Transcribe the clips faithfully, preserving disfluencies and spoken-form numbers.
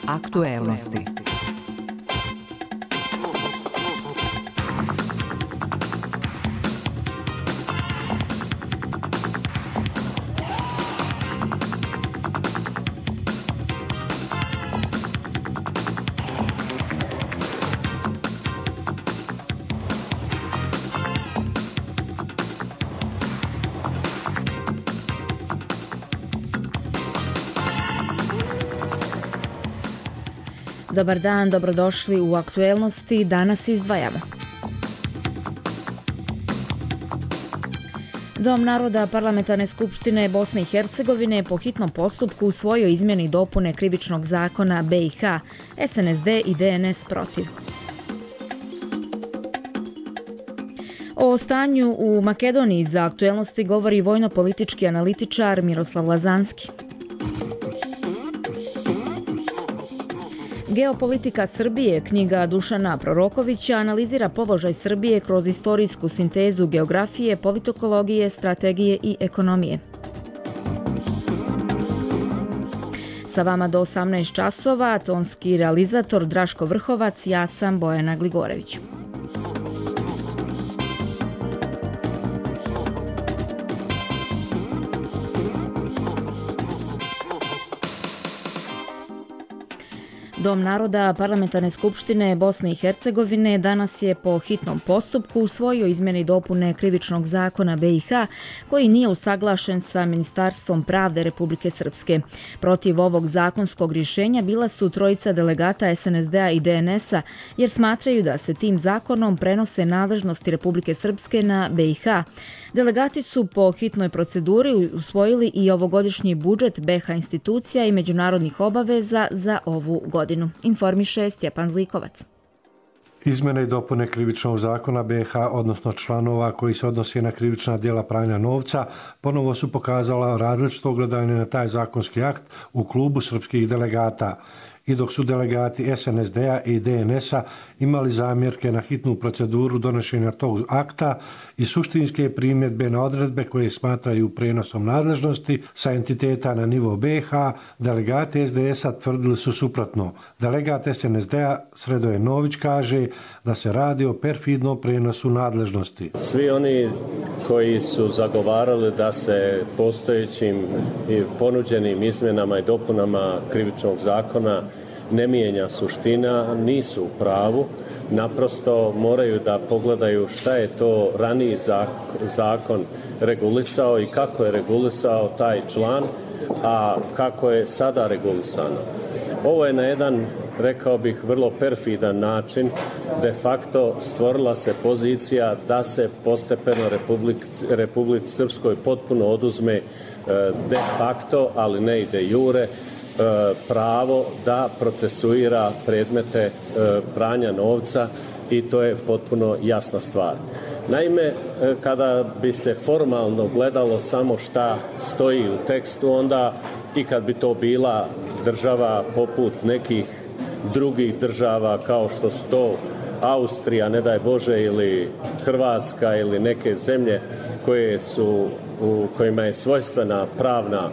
Aktuelnosti. Dobar dan, dobrodošli u Aktuelnosti. Danas izdvajamo. Dom naroda Parlamentarne skupštine Bosne i Hercegovine po hitnom postupku usvojio izmjene i dopune Krivičnog zakona B i H, S N S D i D N S protiv. O stanju u Makedoniji za Aktuelnosti govori vojno-politički analitičar Miroslav Lazanski. Geopolitika Srbije, knjiga Dušana Prorokovića, analizira položaj Srbije kroz istorijsku sintezu geografije, politikologije, strategije i ekonomije. Sa vama do osamnaest časova, tonski realizator Draško Vrhovac, ja sam Bojana Gligorević. Dom naroda Parlamentarne skupštine Bosne i Hercegovine danas je po hitnom postupku usvojio izmjene i dopune Krivičnog zakona B i H koji nije usaglašen sa Ministarstvom pravde Republike Srpske. Protiv ovog zakonskog rješenja bila su trojica delegata S N S D-a i D N S-a jer smatraju da se tim zakonom prenose nadležnosti Republike Srpske na B i H. Delegati su po hitnoj proceduri usvojili i ovogodišnji budžet B i H institucija i međunarodnih obaveza za ovu godinu. Informiše Stjepan Zlikovac. Izmjene i dopune Krivičnog zakona B i H, odnosno članova koji se odnose na krivična djela pranja novca, ponovo su pokazala različito gledanje na taj zakonski akt u klubu srpskih delegata. I dok su delegati S N S D-a i D N S-a imali zamjerke na hitnu proceduru donošenja tog akta i suštinske primjedbe na odredbe koje smatraju prenosom nadležnosti sa entiteta na nivo B i H, delegati S D S-a tvrdili su suprotno. Delegat S N S D-a Sredoje Nović kaže da se radi o perfidnom prenosu nadležnosti. Svi oni koji su zagovarali da se postojećim i ponuđenim izmjenama i dopunama Krivičnog zakona ne mijenja suština, nisu u pravu. Naprosto moraju da pogledaju šta je to raniji zakon regulisao i kako je regulisao taj član, a kako je sada regulisano. Ovo je na jedan, rekao bih, vrlo perfidan način de facto stvorila se pozicija da se postepeno Republici, Republici Srpskoj potpuno oduzme de facto, ali ne i de jure, pravo da procesuira predmete pranja novca i to je potpuno jasna stvar. Naime, kada bi se formalno gledalo samo šta stoji u tekstu, onda i kad bi to bila država poput nekih drugih država kao što su to Austrija, ne daj Bože, ili Hrvatska ili neke zemlje koje su, u kojima je svojstvena pravna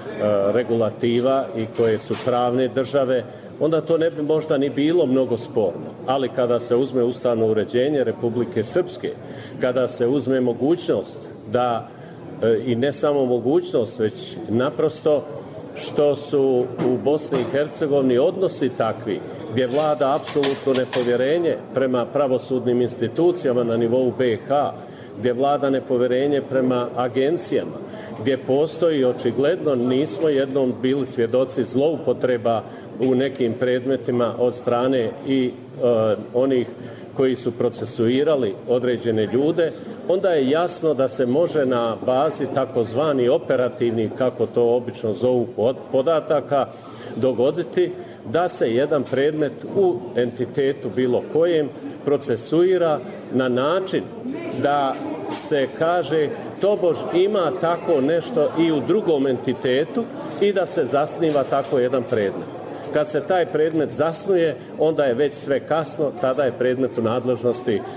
regulativa i koje su pravne države, onda to ne bi možda ni bilo mnogo sporno. Ali kada se uzme ustavno uređenje Republike Srpske, kada se uzme mogućnost da, i ne samo mogućnost, već naprosto što su u Bosni i Hercegovini odnosi takvi, gdje vlada apsolutno nepovjerenje prema pravosudnim institucijama na nivou B i H, gdje vlada nepovjerenje prema agencijama, gdje postoji očigledno, nismo jednom bili svjedoci zloupotreba u nekim predmetima od strane i e, onih koji su procesuirali određene ljude, onda je jasno da se može na bazi takozvani operativnih, kako to obično zovu, podataka dogoditi da se jedan predmet u entitetu bilo kojem procesuira na način da se kaže tobož ima tako nešto i u drugom entitetu i da se zasniva tako jedan predmet. Kad se taj predmet zasnuje, onda je već sve kasno, tada je predmet u nadležnosti e,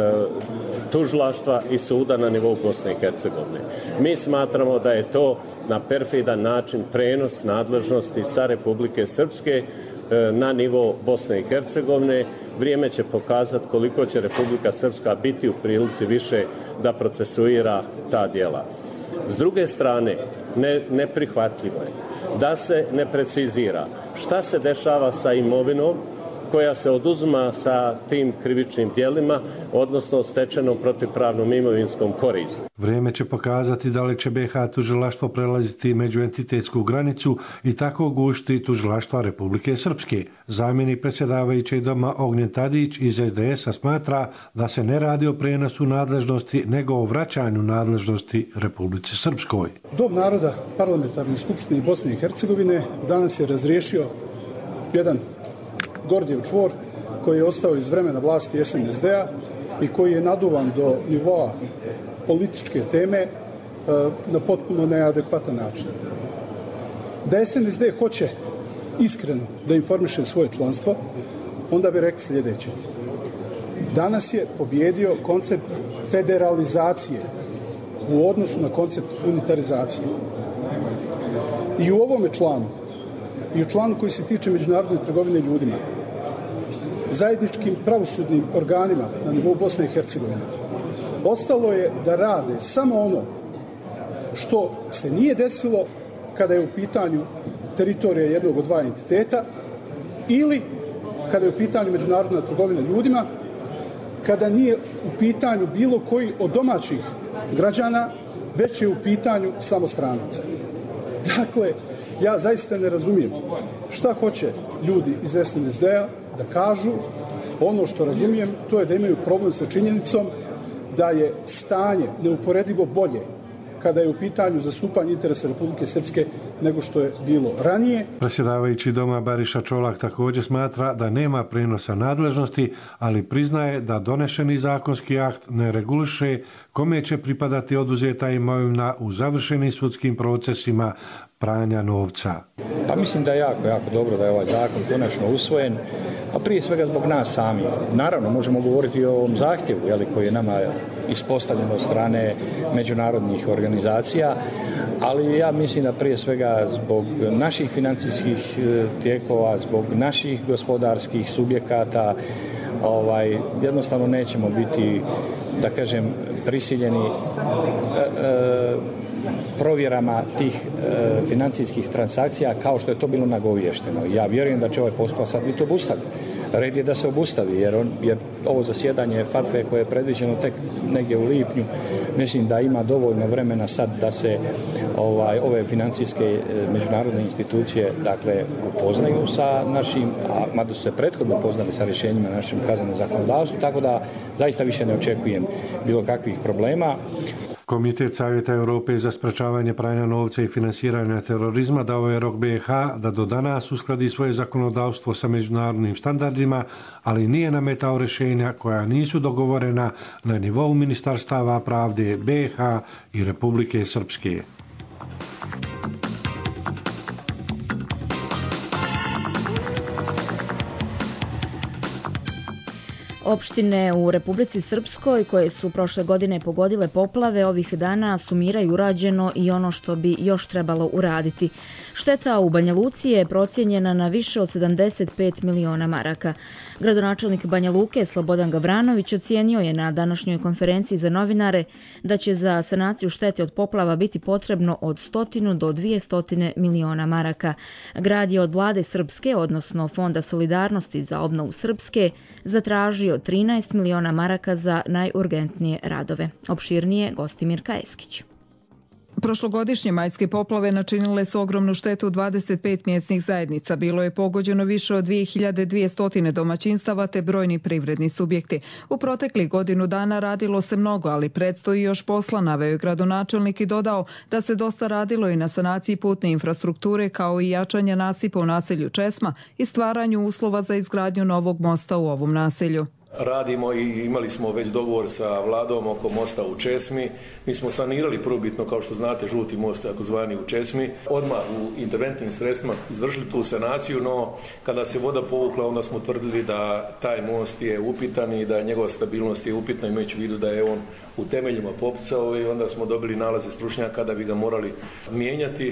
tužilaštva i suda na nivou Bosne i Hercegovine. Mi smatramo da je to na perfidan način prenos nadležnosti sa Republike Srpske na nivo Bosne i Hercegovine. Vrijeme će pokazati koliko će Republika Srpska biti u prilici više da procesuira ta djela. S druge strane, ne, neprihvatljivo je da se ne precizira šta se dešava sa imovinom koja se oduzima sa tim krivičnim djelima, odnosno stečenom protivpravnom imovinskom koristi. Vrijeme će pokazati da li će B iH tužilaštvo prelaziti međuentitetsku granicu i tako gušiti tužilaštva Republike Srpske. Zamjenik predsjedavajućeg doma Ognjen Tadić iz S D S-a smatra da se ne radi o prijenosu nadležnosti, nego o vraćanju nadležnosti Republici Srpskoj. Dom naroda Parlamentarne skupštine Bosne i Hercegovine danas je razriješio jedan Gordijev čvor koji je ostao iz vremena vlasti S N S D-a i koji je naduvan do nivoa političke teme na potpuno neadekvatan način. Da S N S D hoće iskreno da informiše svoje članstvo, onda bi rekli sljedeće. Danas je pobjedio koncept federalizacije u odnosu na koncept unitarizacije. I u ovome članu, i u članu koji se tiče međunarodne trgovine ljudima, zajedničkim pravosudnim organima na nivou Bosne i Hercegovine, ostalo je da rade samo ono što se nije desilo kada je u pitanju teritorija jednog od dva entiteta ili kada je u pitanju međunarodna trgovina ljudima, kada nije u pitanju bilo koji od domaćih građana, već je u pitanju samo stranaca. Dakle, ja zaista ne razumijem šta hoće ljudi iz S N S D-a da kažu. Ono što razumijem, to je da imaju problem sa činjenicom da je stanje neuporedivo bolje kada je u pitanju zastupanje interesa Republike Srpske nego što je bilo ranije. Predsjedavajući doma Bariša Čolak također smatra da nema prenosa nadležnosti, ali priznaje da donešeni zakonski akt ne reguliše kome će pripadati oduzeta imovina u završenim sudskim procesima pranja novca. Pa mislim da je jako, jako dobro da je ovaj zakon konačno usvojen, a prije svega zbog nas sami. Naravno, možemo govoriti i o ovom zahtjevu, jeli, koji je nama ispostavljen od strane međunarodnih organizacija, ali ja mislim da prije svega zbog naših financijskih tijekova, zbog naših gospodarskih subjekata, ovaj, jednostavno nećemo biti, da kažem, prisiljeni e, e, provjerama tih e, financijskih transakcija kao što je to bilo nagovješteno. Ja vjerujem da će ovaj postupak sad biti obustavljen. Red je da se obustavi, jer, on, jer ovo zasjedanje fatve koje je predviđeno tek negdje u lipnju, mislim da ima dovoljno vremena sad da se ovaj, ove financijske e, međunarodne institucije dakle upoznaju sa našim, a mada su se prethodno upoznali sa rješenjima na našem kaznenom zakonodavstvu, tako da zaista više ne očekujem bilo kakvih problema. Komitet Savjeta Europe za sprečavanje pranja novca i finansiranja terorizma dao je rok B iH da do danas uskladi svoje zakonodavstvo sa međunarodnim standardima, ali nije nametao rješenja koja nisu dogovorena na nivou ministarstava pravde B iH i Republike Srpske. Opštine u Republici Srpskoj koje su prošle godine pogodile poplave ovih dana sumiraju urađeno i ono što bi još trebalo uraditi. Šteta u Banja Luci je procijenjena na više od sedamdeset pet miliona maraka. Gradonačelnik Banja Luke Slobodan Gavranović ocijenio je na današnjoj konferenciji za novinare da će za sanaciju štete od poplava biti potrebno od stotinu do dvije stotine miliona maraka. Grad je od vlade Srpske, odnosno Fonda solidarnosti za obnovu Srpske, zatražio trinaest miliona maraka za najurgentnije radove. Opširnije Gostimir Kajeskić. Prošlogodišnje majske poplave načinile su ogromnu štetu u dvadeset pet mjesnih zajednica. Bilo je pogođeno više od dvije hiljade dvjesto domaćinstava te brojni privredni subjekti. U proteklih godinu dana radilo se mnogo, ali predstoji još posla, naveo je gradonačelnik i dodao da se dosta radilo i na sanaciji putne infrastrukture kao i jačanje nasipa u naselju Česma i stvaranju uslova za izgradnju novog mosta u ovom naselju. Radimo i imali smo već dogovor sa vladom oko mosta u Česmi. Mi smo sanirali prvobitno, kao što znate, žuti most, takozvani u Česmi. Odmah u interventnim sredstvima izvršili tu sanaciju, no kada se voda povukla, onda smo tvrdili da taj most je upitan i da njegova stabilnost je upitna, imajući u vidu da je on u temeljima popucao, i onda smo dobili nalaze stručnjaka da bi ga morali mijenjati.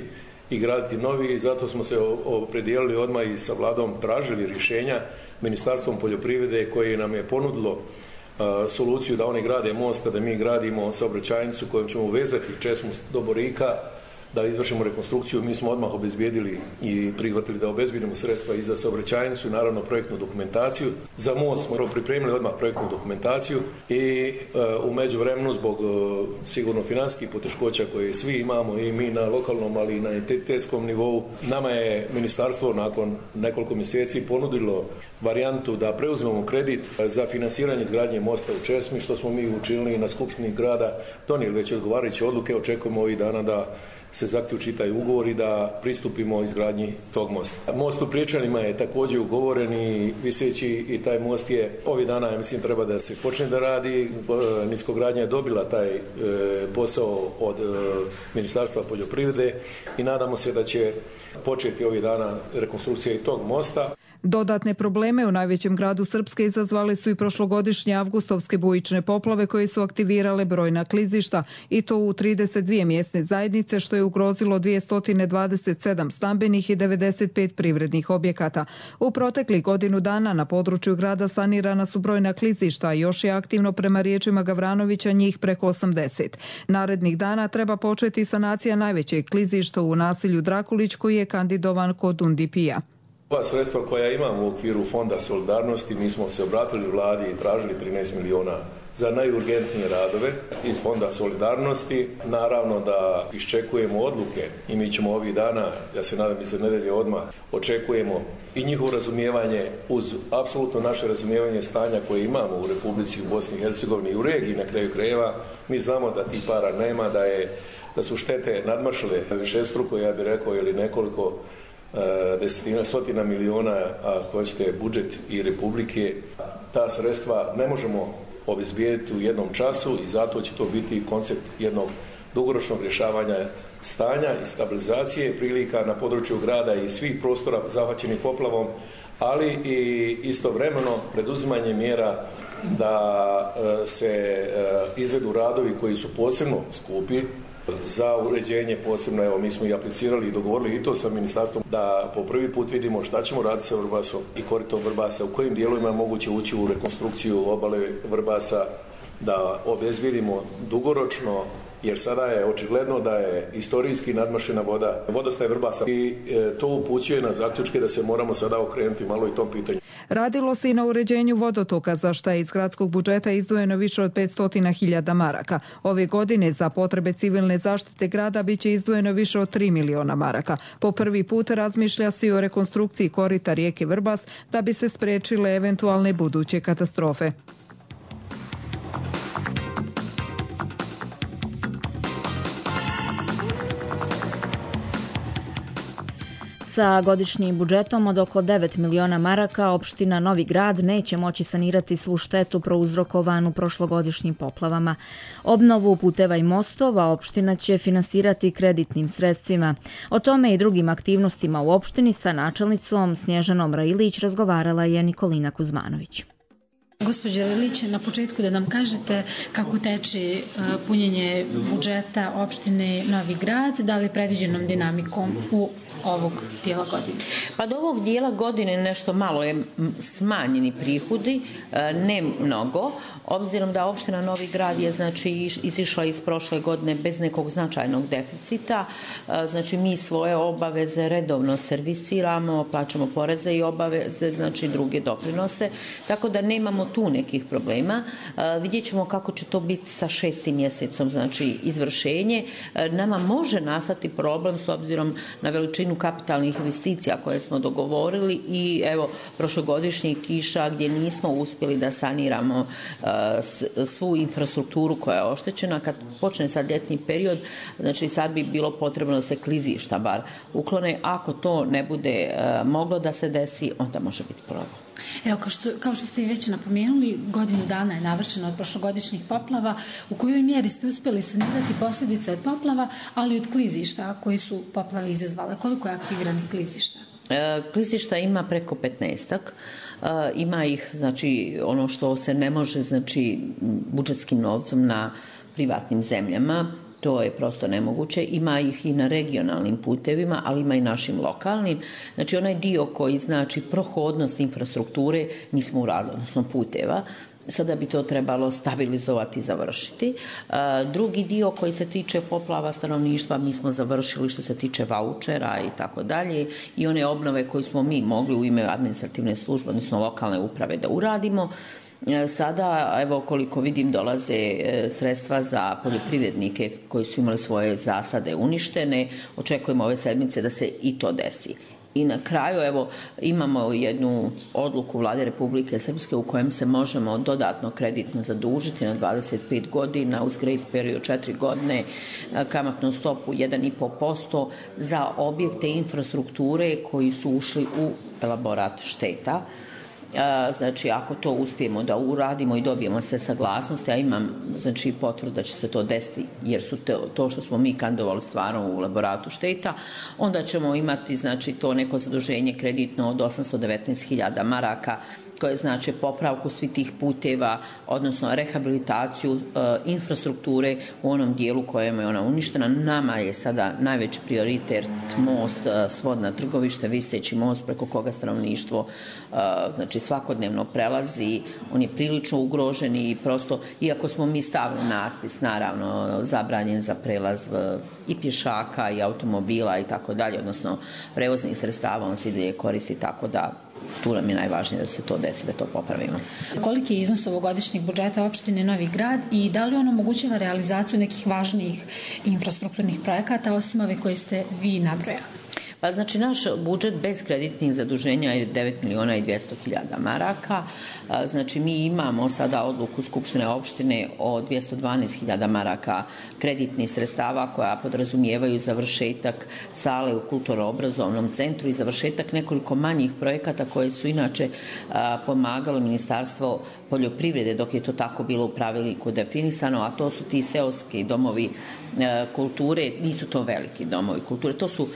i graditi novi i zato smo se opredijelili odmah i sa vladom tražili rješenja Ministarstvom poljoprivrede koje nam je ponudilo uh, soluciju da oni grade most, da mi gradimo saobraćajnicu kojom ćemo uvezati Česmu do Borika, da izvršimo rekonstrukciju. Mi smo odmah obezbijedili i prihvatili da obezbijedimo sredstva i za saobraćajnicu i naravno projektnu dokumentaciju. Za most smo pripremili odmah projektnu dokumentaciju i uh, u međuvremenu zbog uh, sigurno financijskih poteškoća koje svi imamo i mi na lokalnom, ali i na entitetskom nivou, nama je ministarstvo nakon nekoliko mjeseci ponudilo varijantu da preuzmemo kredit za finansiranje izgradnje mosta u Česmi, što smo mi učinili na Skupštini grada, donijeli već odgovarajuće odluke, očekujemo ovih dana da se zaključi taj ugovor i da pristupimo izgradnji tog mosta. Most u Priječanima je također ugovoren i viseći i taj most je ovih dana, ja mislim, treba da se počne da radi. Niskogradnja je dobila taj e, posao od e, Ministarstva poljoprivrede i nadamo se da će početi ovih dana rekonstrukcija i tog mosta. Dodatne probleme u najvećem gradu Srpske izazvale su i prošlogodišnje avgustovske bujične poplave koje su aktivirale brojna klizišta i to u trideset dvije mjesne zajednice, što je ugrozilo dvjesto dvadeset sedam stambenih i devedeset pet privrednih objekata. U proteklih godinu dana na području grada sanirana su brojna klizišta, a još je aktivno prema riječima Gavranovića njih preko osamdeset. Narednih dana treba početi sanacija najvećeg klizišta u naselju Drakulić koji je kandidovan kod U N D P P-a. Ova sredstva koja imamo u okviru Fonda solidarnosti, mi smo se obratili vladi i tražili trinaest milijuna za najurgentnije radove iz Fonda solidarnosti. Naravno da iščekujemo odluke i mi ćemo ovih dana, ja se nadam i za nedelje odmah, očekujemo i njihovo razumijevanje uz apsolutno naše razumijevanje stanja koje imamo u Republici, u Bosni i Hercegovini i u regiji na kraju krajeva. Mi znamo da tih para nema, da, je, da su štete nadmašile višestruko, ja bih rekao, ili nekoliko desetina, stotina miliona, a hoćete budžet i Republike. Ta sredstva ne možemo obezbijediti u jednom času i zato će to biti koncept jednog dugoročnog rješavanja stanja i stabilizacije prilika na području grada i svih prostora zahvaćenih poplavom, ali i istovremeno preduzimanje mjera da se izvedu radovi koji su posebno skupi za uređenje posebno. Evo, mi smo i aplicirali i dogovorili i to sa ministarstvom da po prvi put vidimo šta ćemo raditi sa Vrbasom i koritom Vrbasa, u kojim dijelovima je moguće ući u rekonstrukciju obale Vrbasa, da obezbijedimo dugoročno, jer sada je očigledno da je istorijski nadmašena voda vodostaj Vrbasa i e, to upućuje na zaključke da se moramo sada okrenuti malo i tom pitanju. Radilo se i na uređenju vodotoka, za što je iz gradskog budžeta izdvojeno više od petsto hiljada maraka. Ove godine za potrebe civilne zaštite grada biće izdvojeno više od tri miliona maraka. Po prvi put razmišlja se i o rekonstrukciji korita rijeke Vrbas da bi se spriječile eventualne buduće katastrofe. Sa godišnjim budžetom od oko devet miliona maraka opština Novi Grad neće moći sanirati svu štetu prouzrokovanu prošlogodišnjim poplavama. Obnovu puteva i mostova opština će finansirati kreditnim sredstvima. O tome i drugim aktivnostima u opštini sa načelnicom Snježanom Railić razgovarala je Nikolina Kuzmanović. Gospođo Railić, na početku da nam kažete kako teče punjenje budžeta opštine Novi Grad, da li predviđenom dinamikom u ovog dijela godine? Pa do ovog dijela godine nešto malo je smanjeni prihodi, ne mnogo, obzirom da opština Novi Grad je znači izišla iz prošle godine bez nekog značajnog deficita. Znači mi svoje obaveze redovno servisiramo, plaćamo poreze i obaveze, znači druge doprinose, tako da nemamo tu nekih problema. Vidjet ćemo kako će to biti sa šestim mjesecom, znači izvršenje. Nama može nastati problem s obzirom na veličinu kapitalnih investicija koje smo dogovorili i evo prošlogodišnjih kiša gdje nismo uspjeli da saniramo uh, svu infrastrukturu koja je oštećena. Kad počne sad ljetni period, znači sad bi bilo potrebno da se klizišta bar uklone. Ako to ne bude uh, moglo da se desi, onda može biti problem. Evo, kao što, kao što ste već napomenuli, godinu dana je navršeno od prošlogodišnjih poplava. U kojoj mjeri ste uspjeli sanirati posljedice od poplava, ali od klizišta koji su poplave izazvale? Koliko je aktiviranih klizišta? E, klizišta ima preko petnaestak. E, ima ih, znači, ono što se ne može, znači, budžetskim novcom na privatnim zemljama. To je prosto nemoguće. Ima ih i na regionalnim putevima, ali ima i našim lokalnim. Znači onaj dio koji znači prohodnost infrastrukture mi smo uradili, odnosno puteva. Sada bi to trebalo stabilizovati i završiti. Drugi dio koji se tiče poplava stanovništva mi smo završili što se tiče vaučera i tako dalje i one obnove koje smo mi mogli u ime administrativne službe, odnosno lokalne uprave da uradimo. Sada, evo koliko vidim, dolaze sredstva za poljoprivrednike koji su imali svoje zasade uništene. Očekujemo ove sedmice da se i to desi. I na kraju, evo, imamo jednu odluku Vlade Republike Srpske u kojem se možemo dodatno kreditno zadužiti na dvadeset pet godina uz grace period četiri godine, kamatnu stopu jedan i pol posto za objekte infrastrukture koji su ušli u elaborat šteta. Znači, ako to uspijemo da uradimo i dobijemo sve saglasnosti, a imam znači potvrdu da će se to desiti jer su to, to što smo mi kandidovali stvarno u elaboratu šteta, onda ćemo imati znači to neko zaduženje kreditno od osamsto devetnaest hiljada maraka koje znači popravku svih tih puteva, odnosno rehabilitaciju e, infrastrukture u onom dijelu kojem je ona uništena. Nama je sada najveći prioritet most, e, svodna trgovište, viseći most preko koga stanovništvo e, znači svakodnevno prelazi. On je prilično ugrožen i prosto, iako smo mi stavili natpis, naravno, zabranjen za prelaz e, i pješaka i automobila i tako dalje, odnosno prevoznih sredstava, on se ide koristi, tako da tu nam je najvažnije da se to desi, da to popravimo. Koliki je iznos ovogodišnjeg budžeta opštine Novi Grad i da li on omogućava realizaciju nekih važnijih infrastrukturnih projekata osim ove koje ste vi nabrojali? Pa znači naš budžet bez kreditnih zaduženja je devet miliona i dvjesto hiljada maraka. Znači mi imamo sada odluku Skupštine opštine o dvjesto dvanaest hiljada maraka kreditnih sredstava koja podrazumijevaju završetak sale u kulturno-obrazovnom centru i završetak nekoliko manjih projekata koje su inače pomagalo Ministarstvo poljoprivrede dok je to tako bilo u pravilniku definisano, a to su ti seoski domovi kulture, nisu to veliki domovi kulture, to su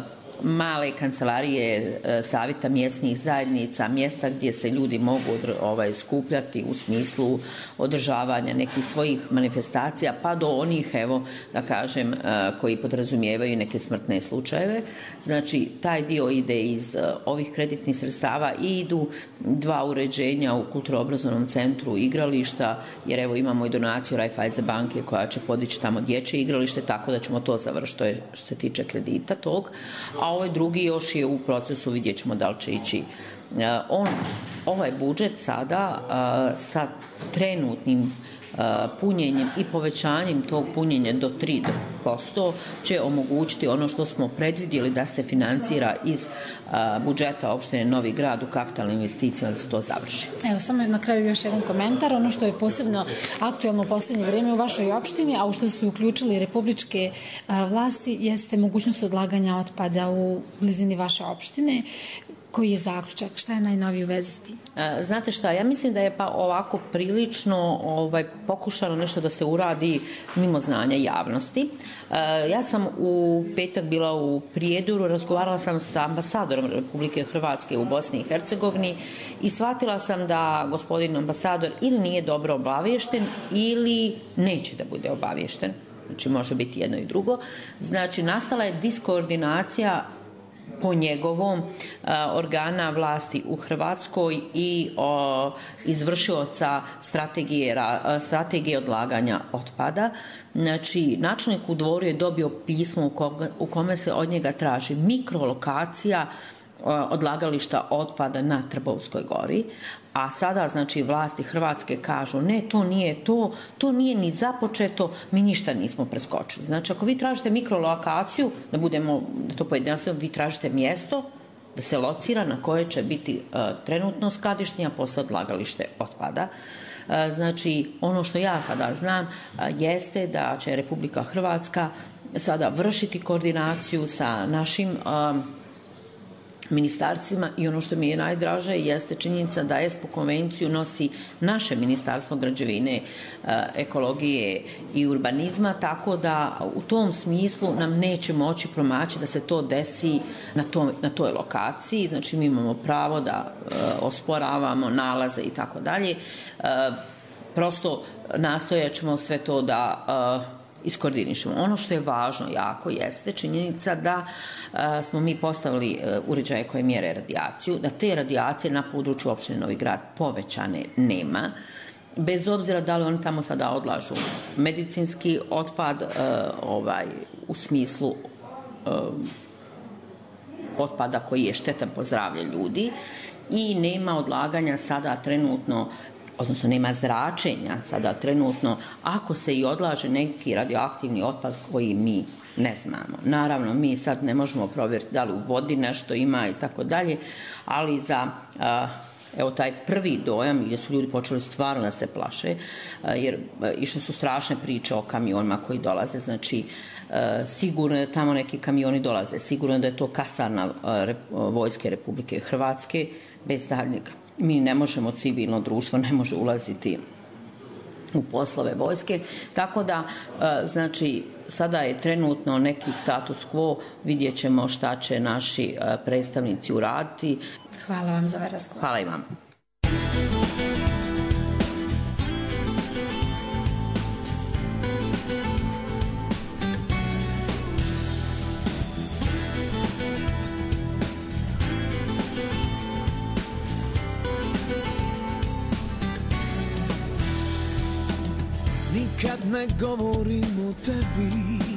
male kancelarije savjeta mjesnih zajednica, mjesta gdje se ljudi mogu ovaj, skupljati u smislu održavanja nekih svojih manifestacija, pa do onih, evo, da kažem, koji podrazumijevaju neke smrtne slučajeve. Znači, taj dio ide iz ovih kreditnih sredstava i idu dva uređenja u kulturno-obrazovnom centru igrališta, jer evo imamo i donaciju Raiffeisen banke koja će podići tamo dječje igralište, tako da ćemo to završiti, to je što se tiče kredita tog. A ovaj drugi još je u procesu, vidjet ćemo da li će ići. On, ovaj budžet sada sa trenutnim punjenjem i povećanjem tog punjenja do tri posto će omogućiti ono što smo predvidjeli da se financira iz budžeta opštine Novi Grad u kapitalne investicije, da se to završi. Evo, samo na kraju još jedan komentar. Ono što je posebno aktualno u posljednje vrijeme u vašoj opštini, a u što su uključili republičke vlasti, jeste mogućnost odlaganja otpada u blizini vaše opštine. Koji je zaključak? Šta je najnoviji u vezi s tim? Znate šta, ja mislim da je pa ovako prilično ovaj, pokušano nešto da se uradi mimo znanja javnosti. Ja sam u petak bila u Prijedoru, razgovarala sam sa ambasadorom Republike Hrvatske u Bosni i Hercegovini i shvatila sam da gospodin ambasador ili nije dobro obaviješten ili neće da bude obaviješten. Znači može biti jedno i drugo. Znači nastala je diskoordinacija po njegovom a, organa vlasti u Hrvatskoj i o, izvršioca strategije, a, strategije odlaganja otpada. Znači, načelnik u Dvoru je dobio pismo u, koga, u kome se od njega traži mikrolokacija odlagališta otpada na Trbovskoj gori, a sada znači vlasti Hrvatske kažu ne, to nije to, to nije ni započeto, mi ništa nismo preskočili. Znači ako vi tražite mikrolokaciju, da budemo, da to pojednostavimo, vi tražite mjesto da se locira na koje će biti uh, trenutno skladište, a posle odlagalište otpada. Uh, znači ono što ja sada znam uh, jeste da će Republika Hrvatska sada vršiti koordinaciju sa našim uh, ministarstvima i ono što mi je najdraže jeste činjenica da ESPO konvenciju nosi naše ministarstvo građevine, ekologije i urbanizma, tako da u tom smislu nam neće moći promaći da se to desi na, to, na toj lokaciji. Znači mi imamo pravo da osporavamo nalaze i tako dalje. Prosto nastojat ćemo sve to da iskoordinišemo. Ono što je važno jako jeste činjenica da a, smo mi postavili a, uređaje koje mjere radijaciju, da te radijacije na području opštine Novi Grad povećane nema, bez obzira da li oni tamo sada odlažu medicinski otpad a, ovaj, u smislu a, otpada koji je štetan po zdravlje ljudi i nema odlaganja sada trenutno, odnosno nema zračenja sada trenutno, ako se i odlaže neki radioaktivni otpad koji mi ne znamo. Naravno, mi sad ne možemo provjeriti da li u vodi nešto ima i tako dalje, ali za evo taj prvi dojam gdje su ljudi počeli stvarno da se plaše, jer išle su strašne priče o kamionima koji dolaze, znači sigurno da tamo neki kamioni dolaze, sigurno da je to kasarna Vojske Republike Hrvatske, bez daljnjega. Mi ne možemo, civilno društvo ne može ulaziti u poslove vojske, tako da znači sada je trenutno neki status quo, vidjet ćemo šta će naši predstavnici uraditi. Hvala vam za ovaj razgovor. Hvala i vam. Kad ne govorim o tebi,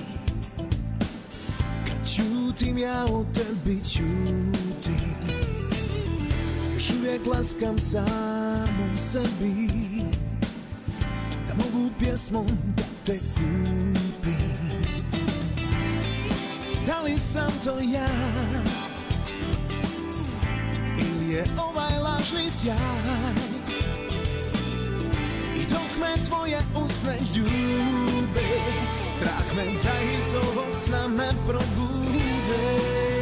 kad ćutim ja o tebi ćutim, još uvijek laskam samom sebi, da mogu pjesmom da te kupim. Da li sam to ja, ili je ovaj lažni sjaj, dok me tvoje usne ljube, strah me da iz ovog sna me probude.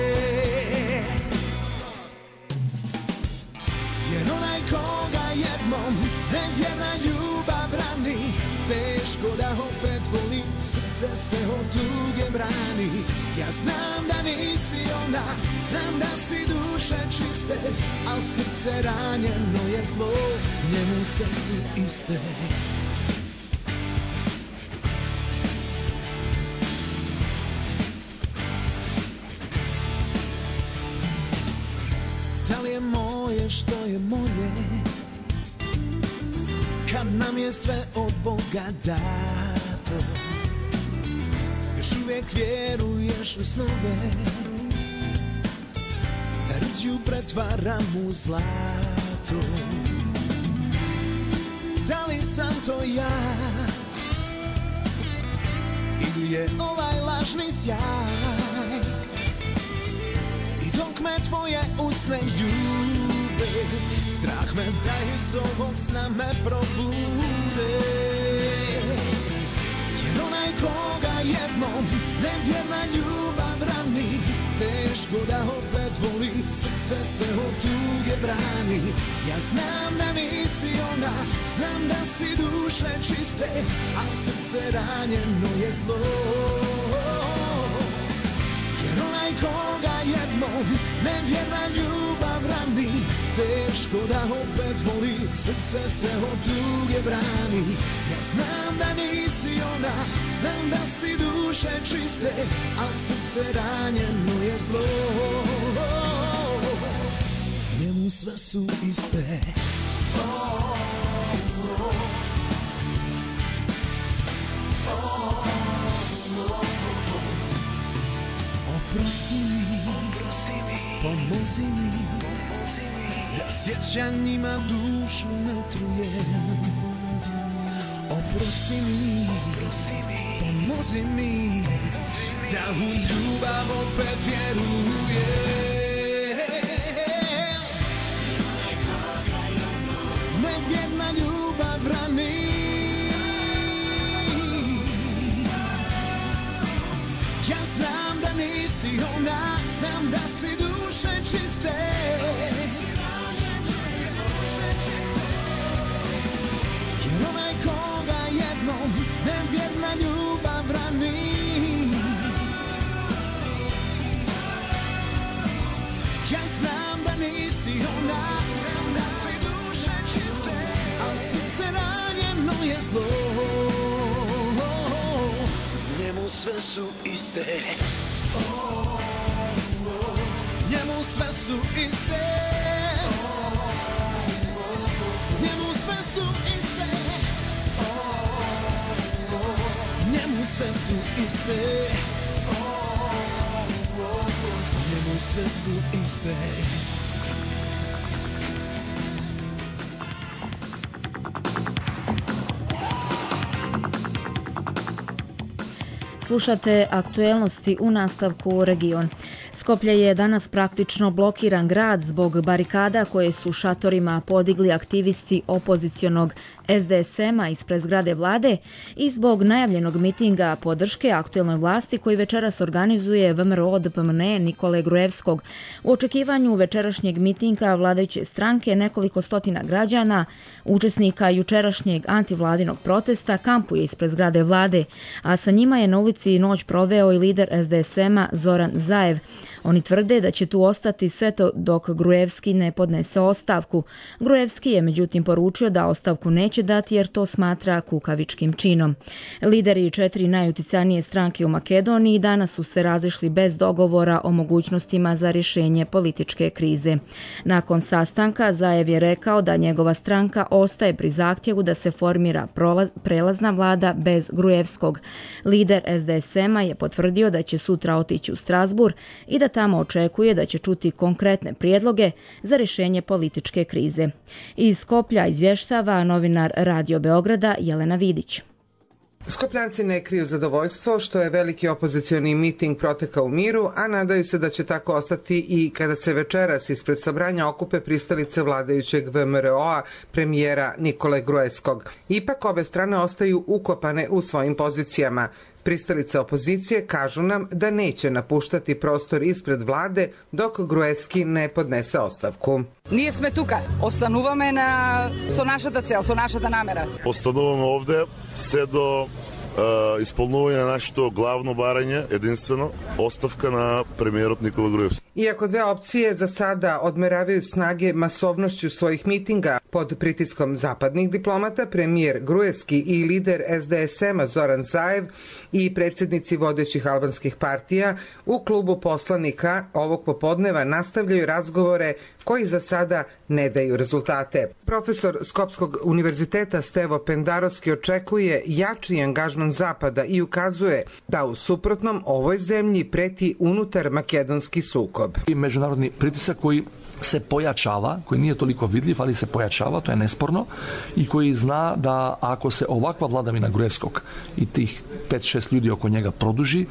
Jer onaj koga jednom nevjerna ljubav rani, teško da opet voli, srce se od tuge brani. Ja znam da nisi ona, znam da si duše čiste, al srce ranjeno je zlo, njemu sve su iste. Da li je moje što je moje, kad nam je sve od Boga dato, još uvijek vjeruješ u snove, da rđu pretvaram u zlato. Da li sam to ja, ili je ovaj lažni sjaj, i dok me tvoje usne ljube, strah me da iz ovog sna me probude. Jer onaj koga jednom nevjerna ljubav rani, teško da opet voli, srce se od tuge brani. Ja znam da nisi ona, znam da si duše čiste, a srce ranjeno je zlo. Jer onaj koga jednom nevjerna ljubav rani, teško da opet voli, srce se od tuge brani. Ja znam da nisi ona, znam da si duše čiste, a srce ranjeno je zlo. Njemu sve su iste. Oprosti mi, pomozi mi, da sjećanjima dušu ne trujem. Oprosti mi, pomozi mi, da u ljubav opet vjerujem. Nevjerna ljubav rani, ja znam da nisi ona, znam da si duše čiste. Jer onaj koga jednom nevjerna ljubav rani, ja znam da nisi ona, znam da si duše čiste, al srce ranjeno je zlo. sve su iste. Njemu sve su iste. Njemu sve su iste. Njemu sve su iste. Njemu sve su iste. Slušate aktuelnosti u nastavku Region. Skoplje je danas praktično blokiran grad zbog barikada koje su šatorima podigli aktivisti opozicionog es de es ema ispred zgrade vlade i zbog najavljenog mitinga podrške aktuelnoj vlasti koji večeras organizuje ve em er o de pe em en e Nikole Gruevskog. U očekivanju večerašnjeg mitinga vladajuće stranke nekoliko stotina građana, učesnika jučerašnjeg antivladinog protesta, kampuje ispred zgrade vlade, a sa njima je na ulici noć proveo i lider es de es ema Zoran Zaev. Oni tvrde da će tu ostati sve to dok Gruevski ne podnese ostavku. Gruevski je međutim poručio da ostavku neće dati jer to smatra kukavičkim činom. Lideri četiri najuticajnije stranke u Makedoniji danas su se razišli bez dogovora o mogućnostima za rješenje političke krize. Nakon sastanka Zaev je rekao da njegova stranka ostaje pri zahtjevu da se formira prelazna vlada bez Gruevskog. Lider es de es ema je potvrdio da će sutra otići u Strasbourg i da tamo očekuje da će čuti konkretne prijedloge za rješenje političke krize. Iz Skoplja izvještava novinar Radio Beograda Jelena Vidić. Skopljanci ne kriju zadovoljstvo što je veliki opozicioni miting protekao u miru, a nadaju se da će tako ostati i kada se večeras ispred sabranja okupe pristalice vladajućeg ve em er o-a premijera Nikole Gruevskog. Ipak obe strane ostaju ukopane u svojim pozicijama. Pristalice opozicije kažu nam da neće napuštati prostor ispred vlade dok Gruevski ne podnese ostavku. Ние сме тука, остануваме на со нашата цел, со нашата намера. Остануваме овде се до исполнување на нашето главно барање, единствено, оставка на премиерот Никола Груевски. Iako dve opcije za sada odmeravaju snage masovnošću svojih mitinga pod pritiskom zapadnih diplomata, premijer Gruevski i lider es de es ema Zoran Zaev i predsjednici vodećih albanskih partija u klubu poslanika ovog popodneva nastavljaju razgovore koji za sada ne daju rezultate. Profesor Skopskog univerziteta Stevo Pendarovski očekuje jači angažman Zapada i ukazuje da u suprotnom ovoj zemlji preti unutar makedonski sukob. Međunarodni pritisak koji se pojačava, koji nije toliko vidljiv, ali se pojačava, to je nesporno, i koji zna da ako se ovakva vladavina Gruevskog i tih pet šest ljudi oko njega produži,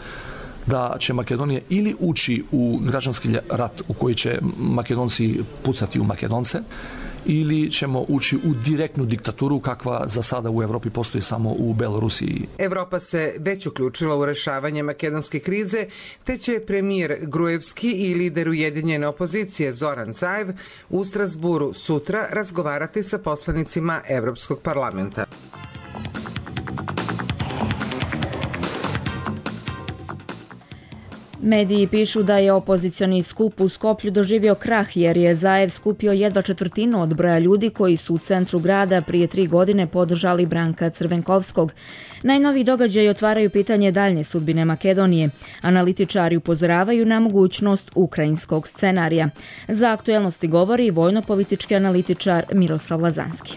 da će Makedonija ili ući u građanski rat u koji će Makedonci pucati u Makedonce, ili ćemo ući u direktnu diktaturu kakva za sada u Evropi postoji samo u Belorusiji. Evropa se već uključila u rešavanje makedonske krize, te će premijer Gruevski i lider ujedinjene opozicije Zoran Zaev u Strasburu sutra razgovarati sa poslanicima Evropskog parlamenta. Mediji pišu da je opozicioni skup u Skoplju doživio krah jer je Zaev skupio jedva četvrtinu od broja ljudi koji su u centru grada prije tri godine podržali Branka Crvenkovskog. Najnoviji događaji otvaraju pitanje daljnje sudbine Makedonije. Analitičari upozoravaju na mogućnost ukrajinskog scenarija. Za aktuelnosti govori vojno-politički analitičar Miroslav Lazanski.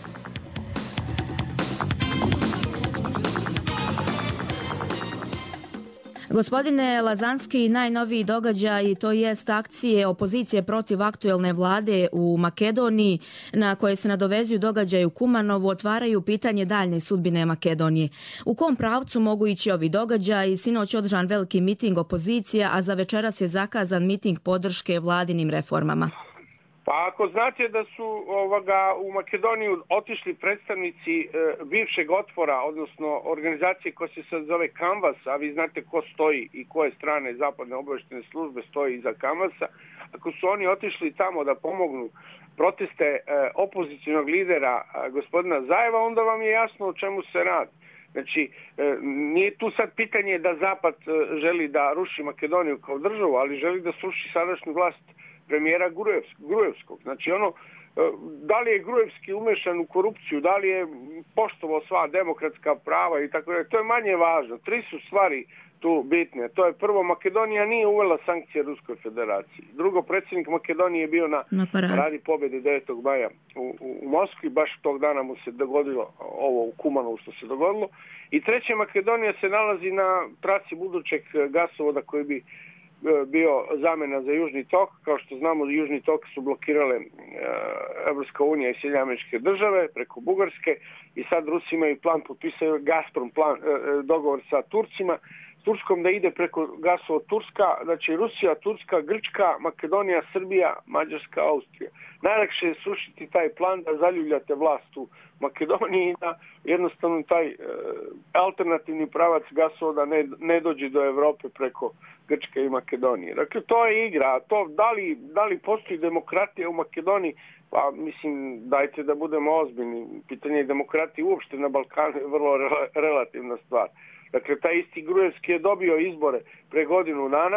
Gospodine Lazanski, najnoviji događaj, to jest akcije opozicije protiv aktuelne vlade u Makedoniji, na koje se nadovezuju događaj u Kumanovu, otvaraju pitanje daljne sudbine Makedonije. U kom pravcu mogu ići ovi događaji? Sinoć održan veliki miting opozicije, a za večeras je zakazan miting podrške vladinim reformama. Pa ako znate da su ovoga, u Makedoniju otišli predstavnici e, bivšeg Otvora, odnosno organizacije koja se sad zove Canvas, a vi znate ko stoji i koje strane zapadne obavještajne službe stoji iza Canvasa, ako su oni otišli tamo da pomognu proteste e, opozicionog lidera e, gospodina Zaeva, onda vam je jasno o čemu se radi. Znači, e, nije tu sad pitanje da Zapad e, želi da ruši Makedoniju kao državu, ali želi da sruši sadašnju vlast premijera Gruevskog. Znači ono, da li je Gruevski umešan u korupciju, da li je poštovao sva demokratska prava i tako dalje, to je manje važno. Tri su stvari tu bitne. To je prvo, Makedonija nije uvela sankcije Ruskoj federaciji. Drugo, predsjednik Makedonije je bio na, na radi pobjede devetog maja u, u, u Moskvi, baš tog dana mu se dogodilo ovo u Kumanovu što se dogodilo. I treće, Makedonija se nalazi na traci budućeg gasovoda koji bi bio zamjena za Južni tok. Kao što znamo, Južni tok su blokirale Evropska unija i Sjedinjene Američke Države preko Bugarske i sad Rusi imaju plan, potpisaju Gazprom plan, dogovor sa Turcima, Turskom da ide preko gasovod Turska, znači Rusija, Turska, Grčka, Makedonija, Srbija, Mađarska, Austrija. Najlakše je srušiti taj plan da zaljuljate vlast u Makedoniji i da jednostavno taj e, alternativni pravac gasovoda ne, ne dođe do Evrope preko Grčke i Makedonije. Dakle, to je igra. To, da li, da li postoji demokratija u Makedoniji? Pa, mislim, dajte da budemo ozbiljni. Pitanje demokratije uopšte na Balkanu je vrlo re, relativna stvar. Dakle, taj isti Gruevski je dobio izbore pre godinu dana,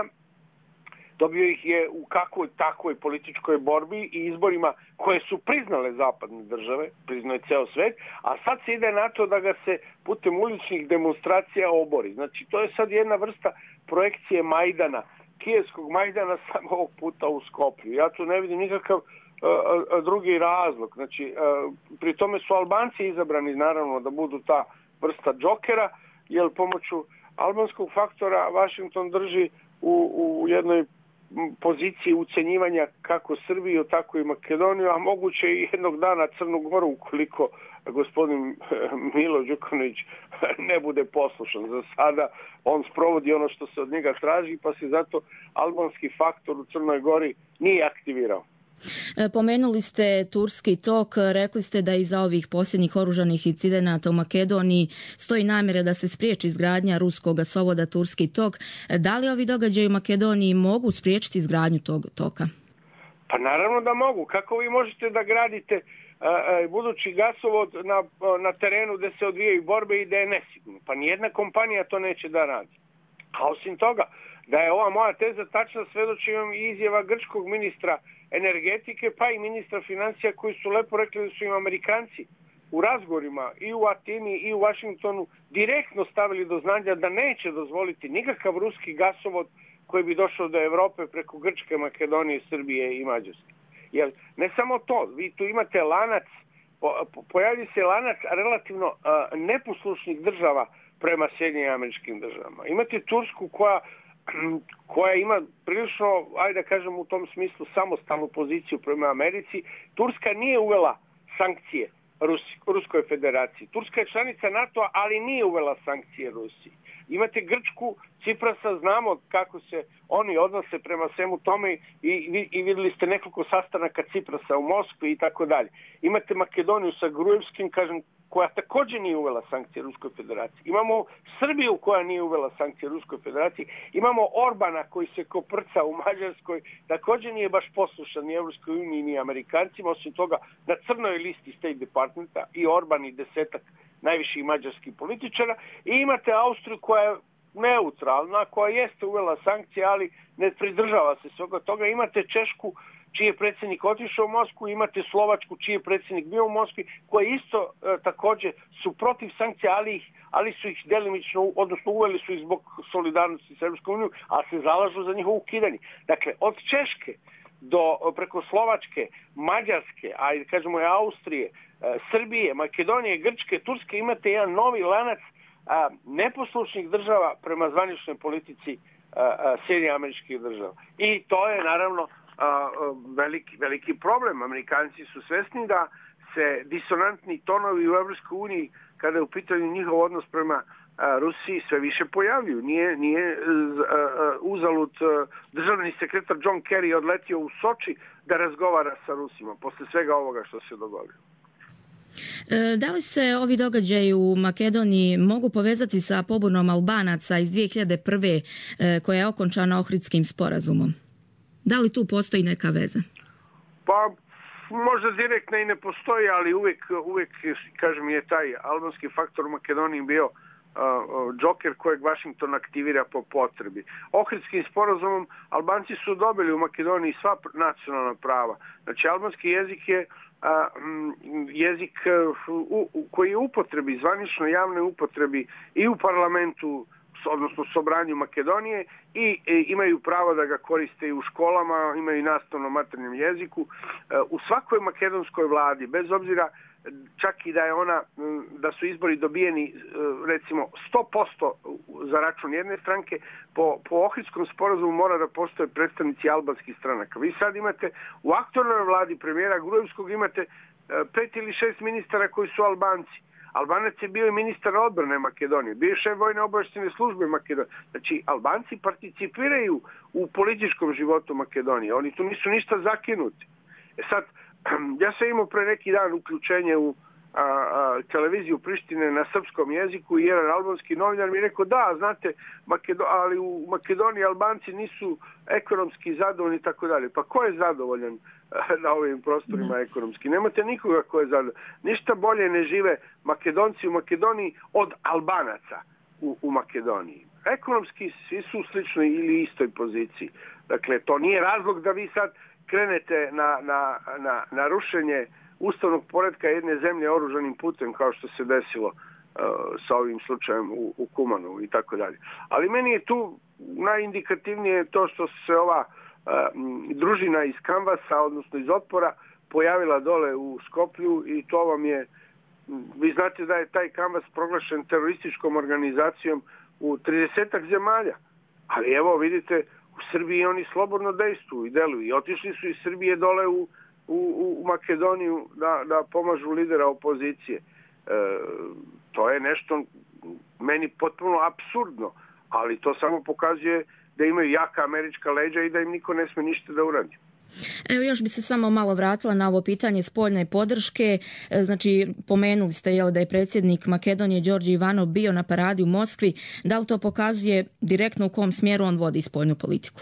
dobio ih je u kakvoj takvoj političkoj borbi i izborima koje su priznale zapadne države, priznao je ceo svet, a sad se ide na to da ga se putem uličnih demonstracija obori. Znači, to je sad jedna vrsta projekcije Majdana, kijevskog Majdana, samo ovog puta u Skoplju. Ja tu ne vidim nikakav uh, drugi razlog. Znači, uh, pri tome su Albanci izabrani, naravno, da budu ta vrsta džokera, jer pomoću albanskog faktora Washington drži u, u jednoj poziciji ucenjivanja kako Srbiju, tako i Makedoniju, a moguće i jednog dana Crnu Goru, ukoliko gospodin Milo Đukanović ne bude poslušan. Za sada on sprovodi ono što se od njega traži, pa se zato albanski faktor u Crnoj Gori nije aktivirao. Pomenuli ste Turski tok, rekli ste da iza ovih posljednjih oružanih incidenata u Makedoniji stoji namjera da se spriječi izgradnja ruskog gasovoda Turski tok. Da li ovi događaji u Makedoniji mogu spriječiti izgradnju tog toka? Pa naravno da mogu. Kako vi možete da gradite a, a, budući gasovod na, na terenu gdje se odvijaju borbe i da je nesigurno? Pa nijedna kompanija to neće da radi. A osim toga, da je ova moja teza tačna, svedoči vam i izjava grčkog ministra energetike, pa i ministra financija, koji su lepo rekli da su im Amerikanci u razgovorima i u Atini i u Washingtonu direktno stavili do znanja da neće dozvoliti nikakav ruski gasovod koji bi došao do Evrope preko Grčke, Makedonije, Srbije i Mađarske. Jer ne samo to, vi tu imate lanac, pojavlja se lanac relativno uh, neposlušnih država prema Sjedinjenim Američkim Državama. Imate Tursku koja koja ima prilično, ajde da kažem u tom smislu, samostalnu poziciju prema Americi. Turska nije uvela sankcije Rus, Ruskoj federaciji. Turska je članica NATO-a, ali nije uvela sankcije Rusiji. Imate Grčku, Ciprasa, znamo kako se oni odnose prema svemu tome i, i, i vidjeli ste nekoliko sastanaka Ciprasa u Moskvi i tako dalje. Imate Makedoniju sa Gruevskim, kažem, koja također nije uvela sankcije Ruskoj federaciji. Imamo Srbiju koja nije uvela sankcije Ruskoj federaciji. Imamo Orbana koji se koprca u Mađarskoj, također nije baš poslušan ni Evropskoj uniji ni Amerikancima, osim toga na crnoj listi State Departmenta i Orban i desetak najviših mađarskih političara. I imate Austriju koja je neutralna, koja jeste uvela sankcije, ali ne pridržava se svega toga. Imate Češku, čiji je predsjednik otišao u Moskvu, imate Slovačku, čiji je predsjednik bio u Moskvi, koji isto e, također su protiv sankcija, ali, ih, ali su ih delimično, odnosno uveli su ih zbog solidarnosti s Evropskom unijom, a se zalažu za njihovo ukidanje. Dakle, od Češke do preko Slovačke, Mađarske, a i kažemo i Austrije, e, Srbije, Makedonije, Grčke, Turske, imate jedan novi lanac a, neposlušnih država prema zvaničnoj politici Sjedinjenih Američkih Država. I to je naravno a, veliki, veliki problem. Amerikanci su svesni da se disonantni tonovi u Evropskoj uniji, kada je u pitanju njihov odnos prema a, Rusiji, sve više pojavljuju. Nije, nije a, a, uzalud a, državni sekretar John Kerry odletio u Soči da razgovara sa Rusima posle svega ovoga što se dogodilo. Da li se ovi događaji u Makedoniji mogu povezati sa pobunom Albanaca iz dvije hiljade prve. koja je okončana Ohridskim sporazumom? Da li tu postoji neka veza? Pa možda direktno i ne postoji, ali uvijek, uvijek kažem, je taj albanski faktor u Makedoniji bio uh, džoker kojeg Washington aktivira po potrebi. Ohridskim sporazumom Albanci su dobili u Makedoniji sva nacionalna prava. Znači, albanski jezik je a, jezik u, u, koji je upotrebi, zvanično javnoj upotrebi i u parlamentu odnosno Sobranju Makedonije i imaju pravo da ga koriste i u školama, imaju i nastavu na maternjem jeziku. U svakoj makedonskoj vladi, bez obzira čak i da je ona, da su izbori dobijeni recimo sto posto za račun jedne stranke, po, po Ohridskom sporazumu mora da postoje predstavnici albanskih stranaka. Vi sad imate u aktualnoj vladi premijera Gruevskog imate pet ili šest ministara koji su Albanci. Albanac je bio i ministar odbrane Makedonije, bio je šef vojne obavještajne službe Makedonije. Znači, Albanci participiraju u političkom životu Makedonije. Oni tu nisu ništa zakinuti. E sad, ja sam imao pre neki dan uključenje u a, a, televiziju Prištine na srpskom jeziku i jedan albanski novinar mi je rekao da, znate, Makedo, ali u Makedoniji Albanci nisu ekonomski zadovoljni i tako dalje. Pa ko je zadovoljan na ovim prostorima ekonomski? Nemate nikoga ko je zadovoljan. Ništa bolje ne žive Makedonci u Makedoniji od Albanaca u, u Makedoniji. Ekonomski svi su u sličnoj ili istoj poziciji. Dakle, to nije razlog da vi sad krenete na, na, na, na rušenje ustavnog poretka jedne zemlje oružanim putem kao što se desilo uh, sa ovim slučajem u, u Kumanovu i tako dalje. Ali meni je tu najindikativnije to što se ova uh, družina iz Kanvasa, odnosno iz Otpora, pojavila dole u Skoplju i to vam je, vi znate da je taj Kanvas proglašen terorističkom organizacijom u tridesetak zemalja. Ali evo vidite, u Srbiji oni slobodno dejstvuju i deluju i otišli su iz Srbije dole u, u, u Makedoniju da, da pomažu lidera opozicije. E, to je nešto meni potpuno apsurdno, ali to samo pokazuje da imaju jaka američka leđa i da im niko ne sme ništa da uradi. Evo još bi se samo malo vratila na ovo pitanje spoljne podrške. Znači, pomenuli ste jel, da je predsjednik Makedonije Đorđe Ivanov bio na paradi u Moskvi. Da li to pokazuje direktno u kom smjeru on vodi spoljnu politiku?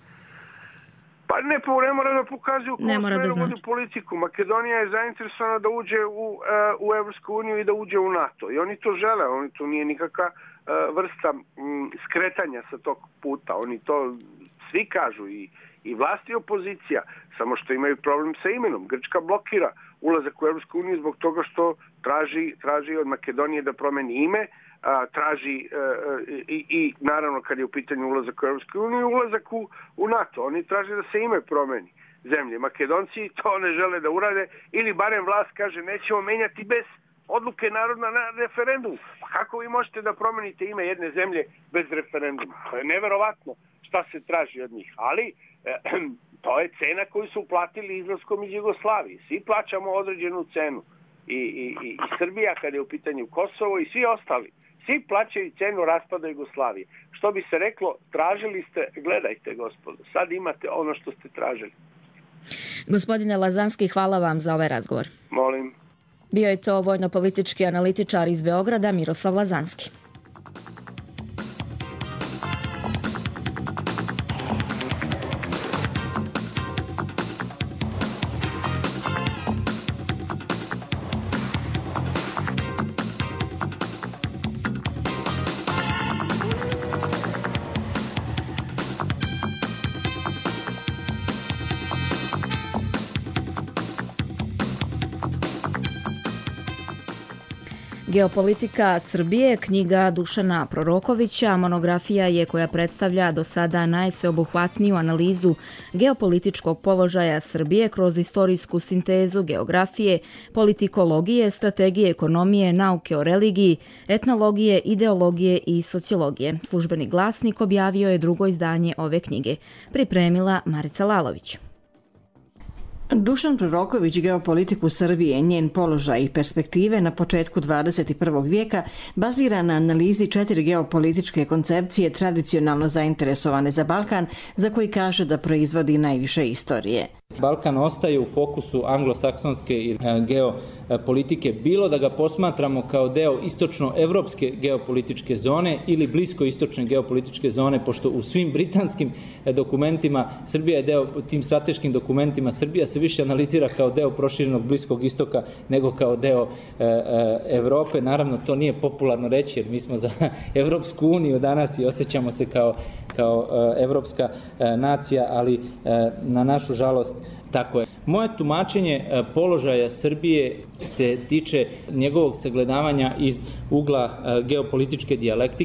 Pa ne, ne mora da pokazuje u kom smjeru vodi politiku. Makedonija je zainteresovana da uđe u, u Evropsku uniju i da uđe u NATO. I oni to žele. Oni to nije nikakva vrsta m, skretanja sa tog puta. Oni to svi kažu i i vlast i opozicija, samo što imaju problem sa imenom. Grčka blokira ulazak u Evropsku uniju zbog toga što traži, traži od Makedonije da promeni ime, a, traži a, i, i naravno kad je u pitanju ulazak u Evropsku uniju, ulazak u, u NATO. Oni traže da se ime promeni zemlje. Makedonci to ne žele da urade ili barem vlast kaže nećemo menjati bez odluke narodna na referendum. Pa kako vi možete da promenite ime jedne zemlje bez referenduma? To je neverovatno šta se traži od njih. Ali to je cena koju su platili izlaskom iz Jugoslavije. Svi plaćamo određenu cenu. I, i, i Srbija kada je u pitanju Kosovo i svi ostali. Svi plaćaju cenu raspada Jugoslavije. Što bi se reklo, tražili ste, gledajte gospodo, sad imate ono što ste tražili. Gospodine Lazanski, hvala vam za ovaj razgovor. Molim. Bio je to vojno-politički analitičar iz Beograda Miroslav Lazanski. Geopolitika Srbije, knjiga Dušana Prorokovića, monografija je koja predstavlja do sada najsveobuhvatniju analizu geopolitičkog položaja Srbije kroz istorijsku sintezu geografije, politikologije, strategije ekonomije, nauke o religiji, etnologije, ideologije i sociologije. Službeni glasnik objavio je drugo izdanje ove knjige. Pripremila Marica Lalović. Dušan Proroković geopolitiku Srbije, njen položaj i perspektive na početku dvadeset prvog vijeka bazira na analizi četiri geopolitičke koncepcije tradicionalno zainteresovane za Balkan, za koji kaže da proizvodi najviše istorije. Balkan ostaje u fokusu anglosaksonske i geopolitike, bilo da ga posmatramo kao deo istočno-evropske geopolitičke zone ili blisko-istočne geopolitičke zone, pošto u svim britanskim dokumentima Srbija je deo, tim strateškim dokumentima Srbija se više analizira kao deo proširenog Bliskog istoka nego kao deo Evrope. Naravno, to nije popularno reći jer mi smo za Evropsku uniju danas i osjećamo se kao, kao evropska nacija, ali na našu žalost tako je. Moje tumačenje položaja Srbije se tiče njegovog sagledavanja iz ugla geopolitičke dijalektike.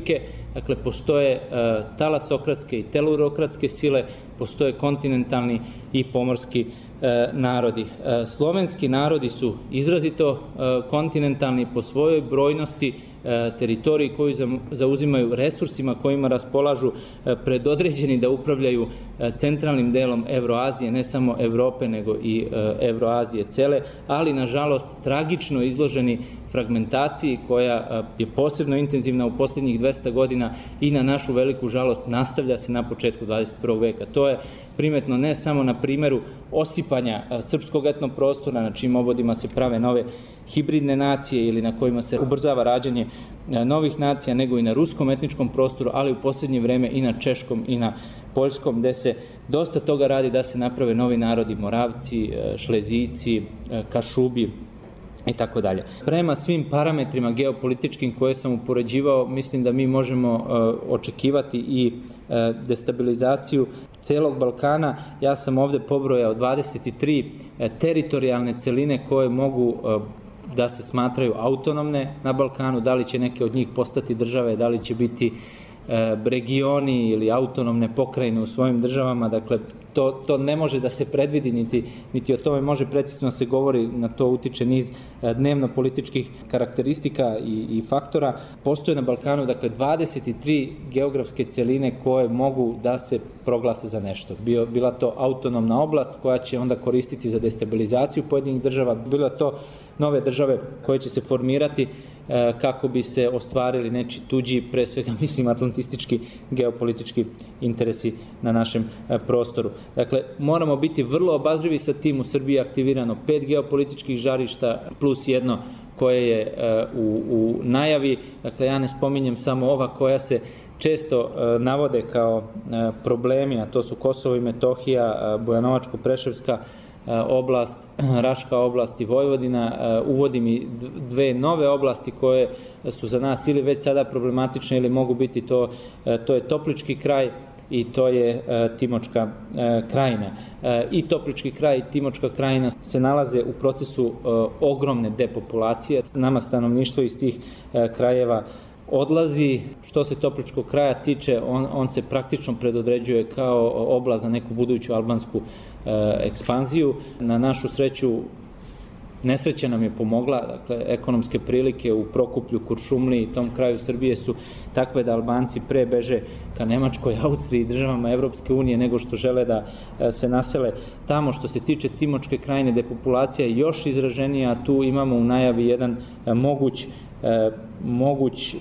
Dakle, postoje talasokratske i telurokratske sile, postoje kontinentalni i pomorski narodi. Slovenski narodi su izrazito kontinentalni po svojoj brojnosti, teritoriji koju zauzimaju, resursima kojima raspolažu, predodređeni da upravljaju centralnim delom Evroazije, ne samo Evrope, nego i Evroazije cele, ali nažalost tragično izloženi fragmentaciji koja je posebno intenzivna u posljednjih dvesta godina i na našu veliku žalost nastavlja se na početku dvadeset prvog veka. To je primetno ne samo na primjeru osipanja srpskog etnog prostora, na čijim obodima se prave nove hibridne nacije ili na kojima se ubrzava rađanje novih nacija, nego i na ruskom etničkom prostoru, ali u posljednje vreme i na češkom i na poljskom, gde se dosta toga radi da se naprave novi narodi, Moravci, Šlezijci, Kašubi i tako dalje. Prema svim parametrima geopolitičkim koje sam upoređivao, mislim da mi možemo očekivati i destabilizaciju celog Balkana. Ja sam ovde pobrojao dvadeset tri teritorijalne celine koje mogu da se smatraju autonomne na Balkanu, da li će neke od njih postati države, da li će biti regioni ili autonomne pokrajine u svojim državama. Dakle, to, to ne može da se predvidi, niti, niti o tome može precizno se govori, na to utiče niz dnevno-političkih karakteristika i, i faktora. Postoje na Balkanu, dakle, dvadeset tri geografske celine koje mogu da se proglase za nešto. Bio, bila to autonomna oblast koja će onda koristiti za destabilizaciju pojedinih država, bila to nove države koje će se formirati kako bi se ostvarili neči tuđi, pre svega mislim atlantistički geopolitički interesi na našem prostoru. Dakle, moramo biti vrlo obazrivi sa tim. U Srbiji je aktivirano pet geopolitičkih žarišta plus jedno koje je u, u najavi. Dakle, ja ne spominjem samo ova koja se često navode kao problemi, a to su Kosovo i Metohija, Bujanovačko-Preševska oblast, Raška oblast i Vojvodina. Uvodim i dve nove oblasti koje su za nas ili već sada problematične ili mogu biti, to, to je Toplički kraj i to je Timočka krajina. I Toplički kraj i Timočka krajina se nalaze u procesu ogromne depopulacije. Nama stanovništvo iz tih krajeva odlazi. Što se Topličkog kraja tiče, on, on se praktično predodređuje kao oblast za neku buduću albansku ekspanziju. Na našu sreću nesreća nam je pomogla, dakle ekonomske prilike u Prokuplju, Kuršumliji i tom kraju Srbije su takve da Albanci pre beže ka Nemačkoj, Austriji i državama Evropske unije nego što žele da se nasele tamo. Što se tiče Timočke krajine, depopulacija je još izraženija, a tu imamo u najavi jedan moguć moguć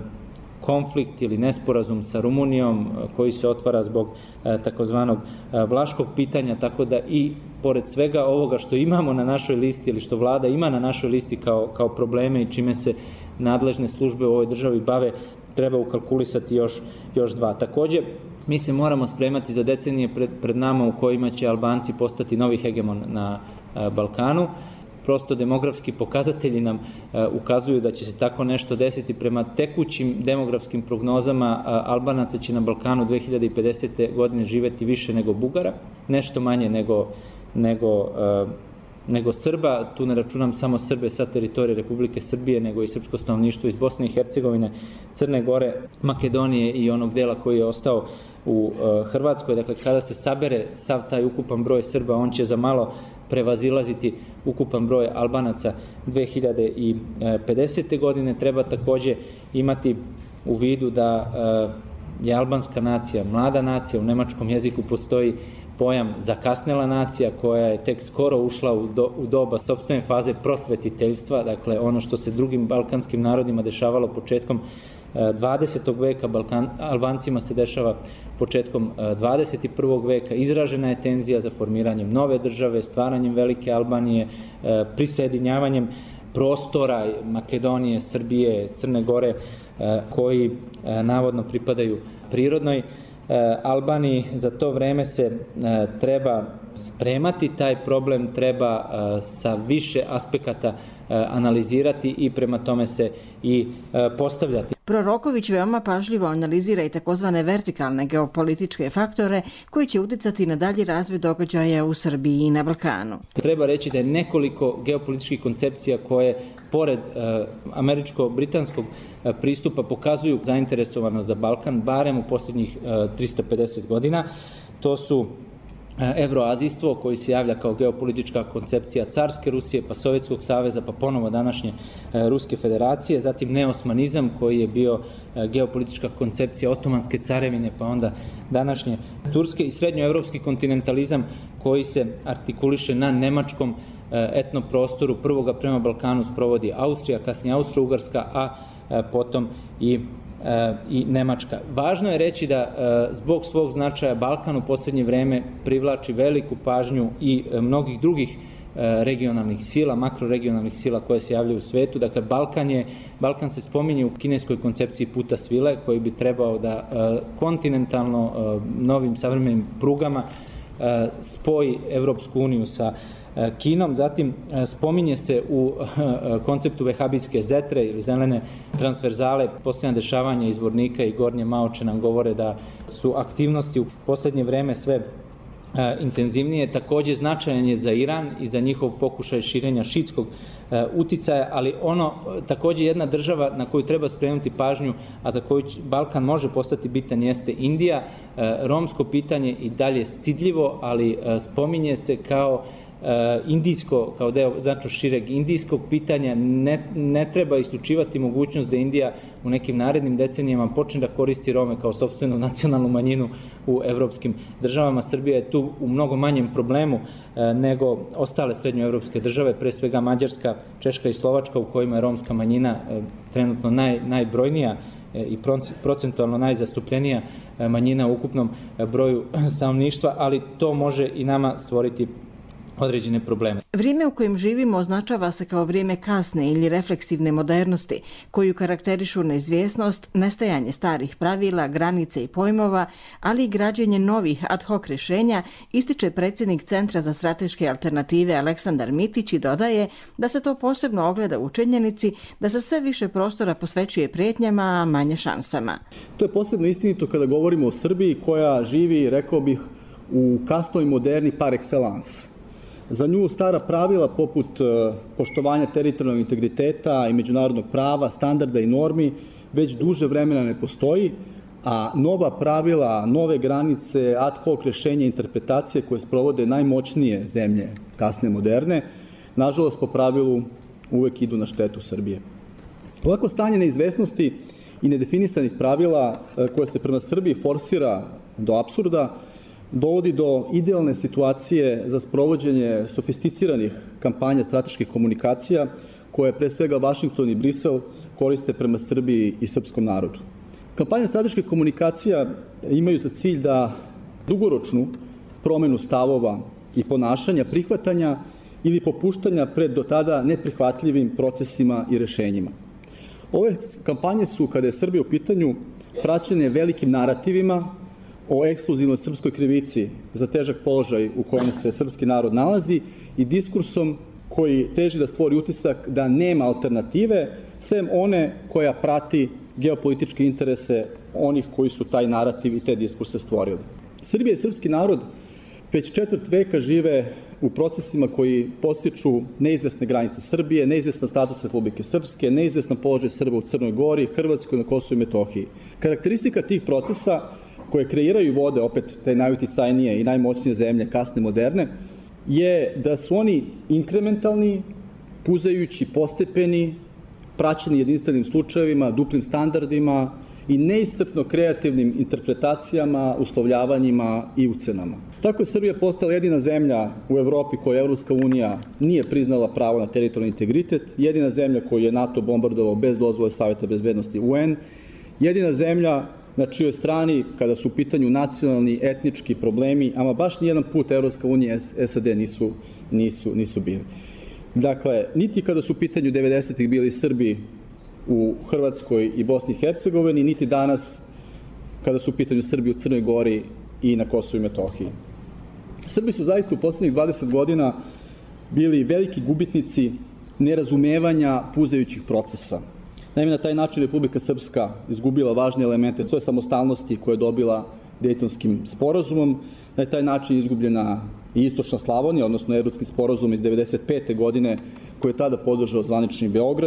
konflikt ili nesporazum sa Rumunijom koji se otvara zbog takozvanog vlaškog pitanja, tako da i pored svega ovoga što imamo na našoj listi ili što vlada ima na našoj listi kao, kao probleme i čime se nadležne službe u ovoj državi bave, treba ukalkulisati još, još dva. Takođe, mi se moramo spremati za decenije pred, pred nama u kojima će Albanci postati novi hegemon na Balkanu. Prosto demografski pokazatelji nam ukazuju da će se tako nešto desiti. Prema tekućim demografskim prognozama Albanaca će na Balkanu dve hiljade pedesete. godine živeti više nego Bugara, nešto manje nego, nego, nego Srba. Tu ne računam samo Srbe sa teritorije Republike Srbije, nego i srpsko stanovništvo iz Bosne i Hercegovine, Crne Gore, Makedonije i onog dela koji je ostao u Hrvatskoj. Dakle, kada se sabere sav taj ukupan broj Srba, on će za malo prevazilaziti ukupan broj Albanaca dve hiljade pedesete. godine. Treba takođe imati u vidu da je albanska nacija mlada nacija. U nemačkom jeziku postoji pojam zakasnela nacija koja je tek skoro ušla u, do, u doba sopstvene faze prosvetiteljstva. Dakle, ono što se drugim balkanskim narodima dešavalo početkom dvadesetog veka, Balkan, Albancima se dešava početkom dvadeset prvog veka. Izražena je tenzija za formiranjem nove države, stvaranjem Velike Albanije, prisajedinjavanjem prostora Makedonije, Srbije, Crne Gore, koji navodno pripadaju prirodnoj Albaniji. Za to vreme se treba spremati taj problem, treba sa više aspekata analizirati i prema tome se i postavljati. Proroković veoma pažljivo analizira i takozvane vertikalne geopolitičke faktore koji će uticati na dalji razvoj događaja u Srbiji i na Balkanu. Treba reći da je nekoliko geopolitičkih koncepcija koje, pored američko-britanskog pristupa pokazuju zainteresovanost za Balkan, barem u posljednjih trista pedeset godina. To su evroazijstvo koji se javlja kao geopolitička koncepcija carske Rusije, pa Sovjetskog saveza, pa ponovo današnje Ruske federacije, zatim neosmanizam koji je bio geopolitička koncepcija Otomanske carevine, pa onda današnje Turske, i srednjoevropski kontinentalizam koji se artikuliše na nemačkom etnoprostoru. Prvoga prema Balkanu sprovodi Austrija, kasnije Austro-Ugarska, a potom i i Nemačka. Važno je reći da zbog svog značaja Balkan u posljednje vreme privlači veliku pažnju i mnogih drugih regionalnih sila, makroregionalnih sila koje se javljaju u svetu. Dakle, Balkan, je, Balkan se spominje u kineskoj koncepciji puta svile koji bi trebao da kontinentalno novim savremenim prugama spoji Evropsku uniju sa Kinom. Zatim spominje se u konceptu vehabijske zetre ili zelene transverzale. Posljednja dešavanja iz Vornika i Gornje Maoče nam govore da su aktivnosti u posljednje vreme sve intenzivnije. Također značajan je za Iran i za njihov pokušaj širenja šitskog uticaja, ali ono također jedna država na koju treba skrenuti pažnju, a za koju Balkan može postati bitan, jeste Indija. Romsko pitanje i dalje stidljivo, ali spominje se kao indijsko, kao deo znači šireg indijskog pitanja. Ne, ne treba isključivati mogućnost da Indija u nekim narednim decenijama počne da koristi Rome kao sopstvenu nacionalnu manjinu u evropskim državama. Srbija je tu u mnogo manjem problemu nego ostale srednjoevropske države, pre svega Mađarska, Češka i Slovačka, u kojima je romska manjina trenutno naj, najbrojnija i procentualno najzastupljenija manjina u ukupnom broju stanovništva, ali to može i nama stvoriti određene probleme. Vrijeme u kojem živimo označava se kao vrijeme kasne ili refleksivne modernosti, koju karakterišu neizvjesnost, nestajanje starih pravila, granice i pojmova, ali i građenje novih ad hoc rješenja, ističe predsjednik Centra za strateške alternative Aleksandar Mitić i dodaje da se to posebno ogleda u činjenici da se sve više prostora posvećuje prijetnjama, a manje šansama. To je posebno istinito kada govorimo o Srbiji koja živi, rekao bih, u kasnoj moderni par excellence. Za nju stara pravila poput poštovanja teritorijalnog integriteta i međunarodnog prava, standarda i normi već duže vremena ne postoji, a nova pravila, nove granice, ad hoc rješenja i interpretacije koje sprovode najmoćnije zemlje kasne moderne, nažalost po pravilu uvek idu na štetu Srbije. Ovako stanje neizvesnosti i nedefinisanih pravila koje se prema Srbiji forsira do apsurda dovodi do idealne situacije za sprovođenje sofisticiranih kampanja strateških komunikacija koje pre svega Vašington i Brisel koriste prema Srbiji i srpskom narodu. Kampanje strateških komunikacija imaju za cilj da dugoročnu promenu stavova i ponašanja, prihvatanja ili popuštanja pred do tada neprihvatljivim procesima i rešenjima. Ove kampanje su, kada je Srbija u pitanju, praćene velikim narativima o ekskluzivnoj srpskoj krivici za težak položaj u kojem se srpski narod nalazi i diskursom koji teži da stvori utisak da nema alternative, sem one koja prati geopolitičke interese onih koji su taj narativ i te diskurse stvorili. Srbija i srpski narod već četvrt veka žive u procesima koji postiču neizvesne granice Srbije, neizvestan status Republike Srpske, neizvestan položaj Srba u Crnoj Gori, Hrvatskoj, na Kosovu i Metohiji. Karakteristika tih procesa koje kreiraju i vode opet te najuticajnije i najmoćnije zemlje kasne moderne, je da su oni inkrementalni, puzajući, postepeni, praćeni jedinstvenim slučajevima, duplim standardima i neiscrpno kreativnim interpretacijama, uslovljavanjima i ucenama. Tako je Srbija postala jedina zemlja u Evropi koja Evropska unija nije priznala pravo na teritorijalni integritet, jedina zemlja koju je NATO bombardovao bez dozvole Saveta bezbednosti U N, jedina zemlja na čijoj strani, kada su u pitanju nacionalni, etnički problemi, ama baš nijedan put Evropska unija i S A D nisu, nisu, nisu bili. Dakle, niti kada su u pitanju devedesetih bili Srbi u Hrvatskoj i Bosni i Hercegovini, niti danas kada su u pitanju Srbi u Crnoj Gori i na Kosovu i Metohiji. Srbi su zaista u poslednjih dvadeset godina bili veliki gubitnici nerazumevanja puzajućih procesa. Naime, na taj način Republika Srpska izgubila važne elemente svoje samostalnosti koje je dobila Dejtonskim sporazumom. Na taj način je izgubljena i Istočna Slavonija, odnosno Erdutskim sporazum iz devedeset pete godine, koji je tada podržao zvanični Beograd.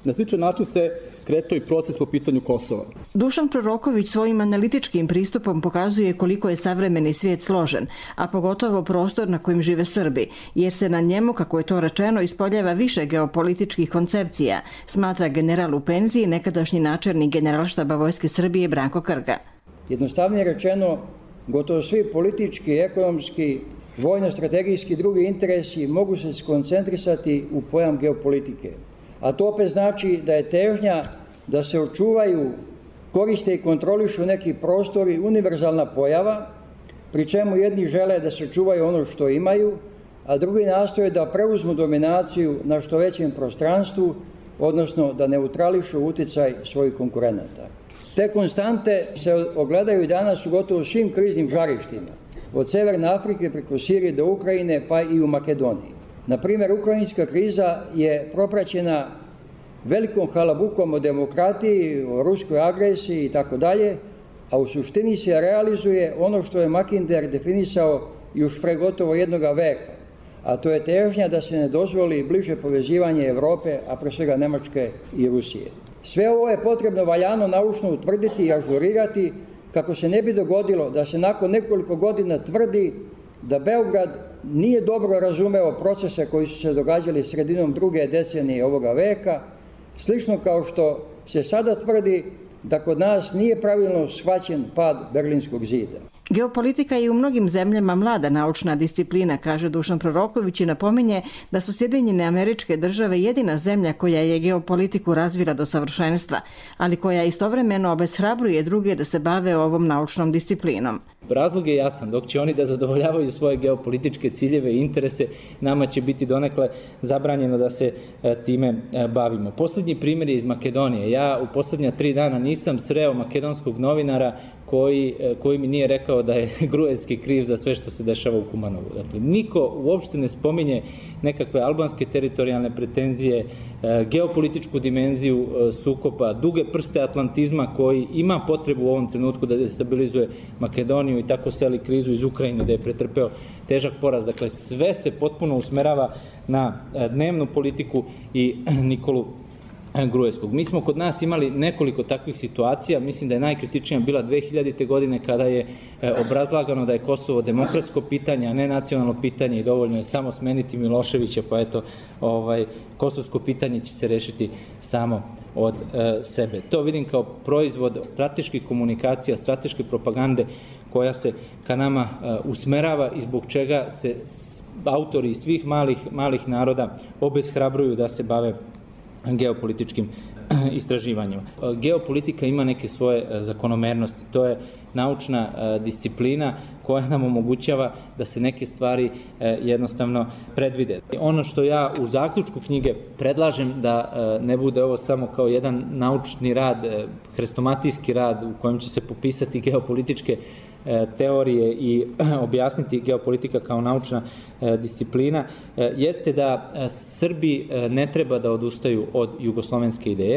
Na sličan način se kretao i proces po pitanju Kosova. Dušan Proroković svojim analitičkim pristupom pokazuje koliko je savremeni svijet složen, a pogotovo prostor na kojem žive Srbi, jer se na njemu, kako je to rečeno, ispoljava više geopolitičkih koncepcija, smatra general u penziji, nekadašnji načelnik Generalštaba Vojske Srbije Branko Krga. Jednostavnije rečeno, gotovo svi politički, ekonomski, vojno-strategijski i drugi interesi mogu se skoncentrisati u pojam geopolitike. A to opet znači da je težnja da se očuvaju, koriste i kontrolišu neki prostori univerzalna pojava, pri čemu jedni žele da se čuvaju ono što imaju, a drugi nastoje da preuzmu dominaciju na što većem prostranstvu, odnosno da neutrališu uticaj svojih konkurenata. Te konstante se ogledaju i danas u gotovo svim kriznim žarištima, od Severne Afrike preko Sirije do Ukrajine pa i u Makedoniji. Na primjer, ukrajinska kriza je propraćena velikom halabukom o demokratiji, o ruskoj agresiji i tako dalje, a u suštini se realizuje ono što je Mackinder definisao još pre gotovo jednoga veka, a to je težnja da se ne dozvoli bliže povezivanje Evrope, a pre svega Nemačke i Rusije. Sve ovo je potrebno valjano naučno utvrditi i ažurirati kako se ne bi dogodilo da se nakon nekoliko godina tvrdi da Beograd nije dobro razumeo procese koji su se događali sredinom druge decenije ovoga veka, slično kao što se sada tvrdi da kod nas nije pravilno shvaćen pad Berlinskog zida. Geopolitika je u mnogim zemljama mlada naučna disciplina, kaže Dušan Proroković i napominje da su Sjedinjene Američke Države jedina zemlja koja je geopolitiku razvila do savršenstva, ali koja istovremeno obeshrabruje druge da se bave ovom naučnom disciplinom. Razlog je jasan, dok će oni da zadovoljavaju svoje geopolitičke ciljeve i interese, nama će biti donekle zabranjeno da se time bavimo. Posljednji primjer je iz Makedonije. Ja u posljednja tri dana nisam sreo makedonskog novinara koji, koji mi nije rekao da je Gruevski kriv za sve što se dešava u Kumanovu. Dakle, niko uopšte ne spominje nekakve albanske teritorijalne pretenzije, geopolitičku dimenziju sukoba, duge prste atlantizma koji ima potrebu u ovom trenutku da destabilizuje Makedoniju i tako seli krizu iz Ukrajine da je pretrpeo težak poraz. Dakle, sve se potpuno usmerava na dnevnu politiku i Nikolu Gruevskog. Mi smo kod nas imali nekoliko takvih situacija, mislim da je najkritičnija bila dve hiljadite. godine kada je obrazlagano da je Kosovo demokratsko pitanje, a ne nacionalno pitanje i dovoljno je samo smeniti Miloševića, pa eto, ovaj, kosovsko pitanje će se rešiti samo od e, sebe. To vidim kao proizvod strateških komunikacija, strateške propagande koja se ka nama e, usmerava i zbog čega se autori svih malih, malih naroda obeshrabruju da se bave geopolitičkim istraživanjima. Geopolitika ima neke svoje zakonomernosti. To je naučna disciplina koja nam omogućava da se neke stvari jednostavno predvide. Ono što ja u zaključku knjige predlažem da ne bude ovo samo kao jedan naučni rad, hrestomatijski rad u kojem će se popisati geopolitičke teorije i objasniti geopolitika kao naučna disciplina, jeste da Srbi ne treba da odustaju od jugoslovenske ideje,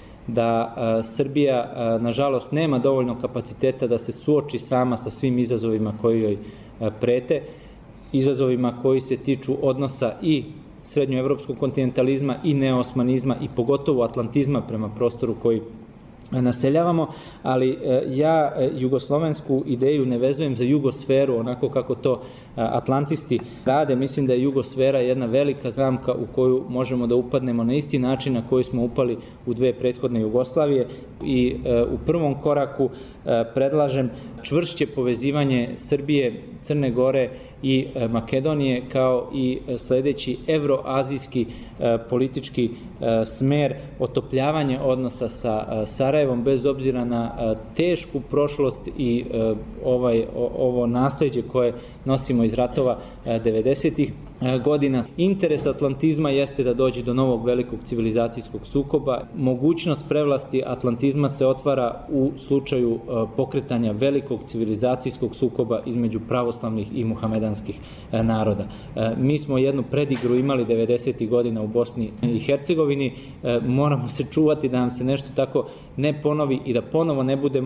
da Srbija, nažalost, nema dovoljno kapaciteta da se suoči sama sa svim izazovima koji joj prete, izazovima koji se tiču odnosa i srednjoevropskog kontinentalizma i neosmanizma i pogotovo atlantizma prema prostoru koji naseljavamo, ali ja jugoslovensku ideju ne vezujem za jugosferu onako kako to atlantisti rade. Mislim da je jugosfera jedna velika zamka u koju možemo da upadnemo na isti način na koji smo upali u dve prethodne Jugoslavije i u prvom koraku predlažem čvršće povezivanje Srbije, Crne Gore i Makedonije kao i sledeći evroazijski politički smer, otopljavanje odnosa sa Sarajevom bez obzira na tešku prošlost i ovaj, ovo nasleđe koje nosimo iz ratova devedesetih godina. Interes atlantizma jeste da dođe do novog velikog civilizacijskog sukoba. Mogućnost prevlasti atlantizma se otvara u slučaju pokretanja velikog civilizacijskog sukoba između pravoslavnih i muhamedanskih naroda. Mi smo jednu predigru imali devedesetih godina u Bosni i Hercegovini. Moramo se čuvati da nam se nešto tako ne ponovi i da ponovo ne budemo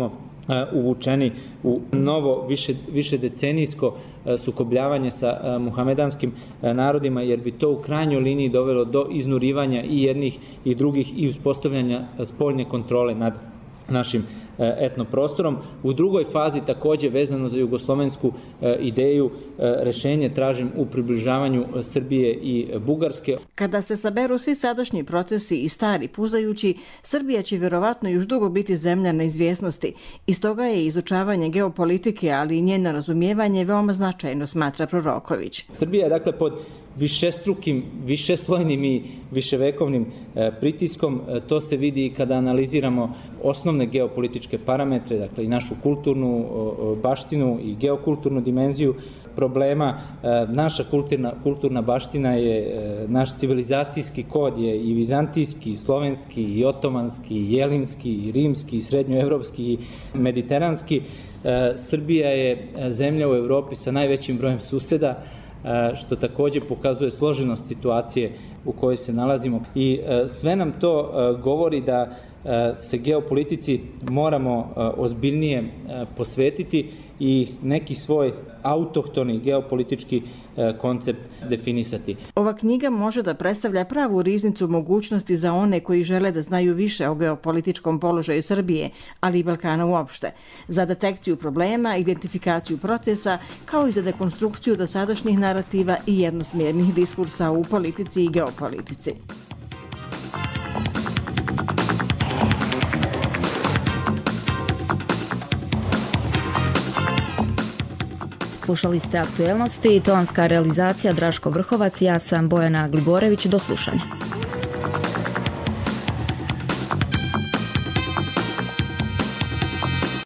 uvučeni u novo više, više decenijsko sukobljavanje sa muhamedanskim narodima, jer bi to u krajnjoj liniji dovelo do iznurivanja i jednih i drugih i uspostavljanja spoljne kontrole nad našim etnoprostorom. U drugoj fazi, takođe vezano za jugoslovensku ideju, rešenje tražim u približavanju Srbije i Bugarske. Kada se saberu svi sadašnji procesi i stari puzajući, Srbija će vjerovatno još dugo biti zemlja neizvjesnosti. I stoga je izučavanje geopolitike, ali i njeno razumijevanje veoma značajno, smatra Proroković. Srbija je dakle pod višestrukim, višeslojnim i viševekovnim pritiskom. To se vidi i kada analiziramo osnovne geopolitičke parametre, dakle i našu kulturnu baštinu i geokulturnu dimenziju problema. Naša kulturna, kulturna baština je, naš civilizacijski kod je i vizantijski, i slovenski, i otomanski, i jelinski, i rimski, i srednjoevropski, i mediteranski. Srbija je zemlja u Evropi sa najvećim brojem suseda, što takođe pokazuje složenost situacije u kojoj se nalazimo. I sve nam to govori da se geopolitici moramo ozbiljnije posvetiti i neki svoj autohtoni geopolitički koncept definisati. Ova knjiga može da predstavlja pravu riznicu mogućnosti za one koji žele da znaju više o geopolitičkom položaju Srbije, ali i Balkana uopšte, za detekciju problema, identifikaciju procesa, kao i za dekonstrukciju dosadašnjih narativa i jednosmjernih diskursa u politici i geopolitici. Slušali ste Aktuelnosti, tonska realizacija Draško Vrhovac, ja sam Bojana Gliborević, do slušanja.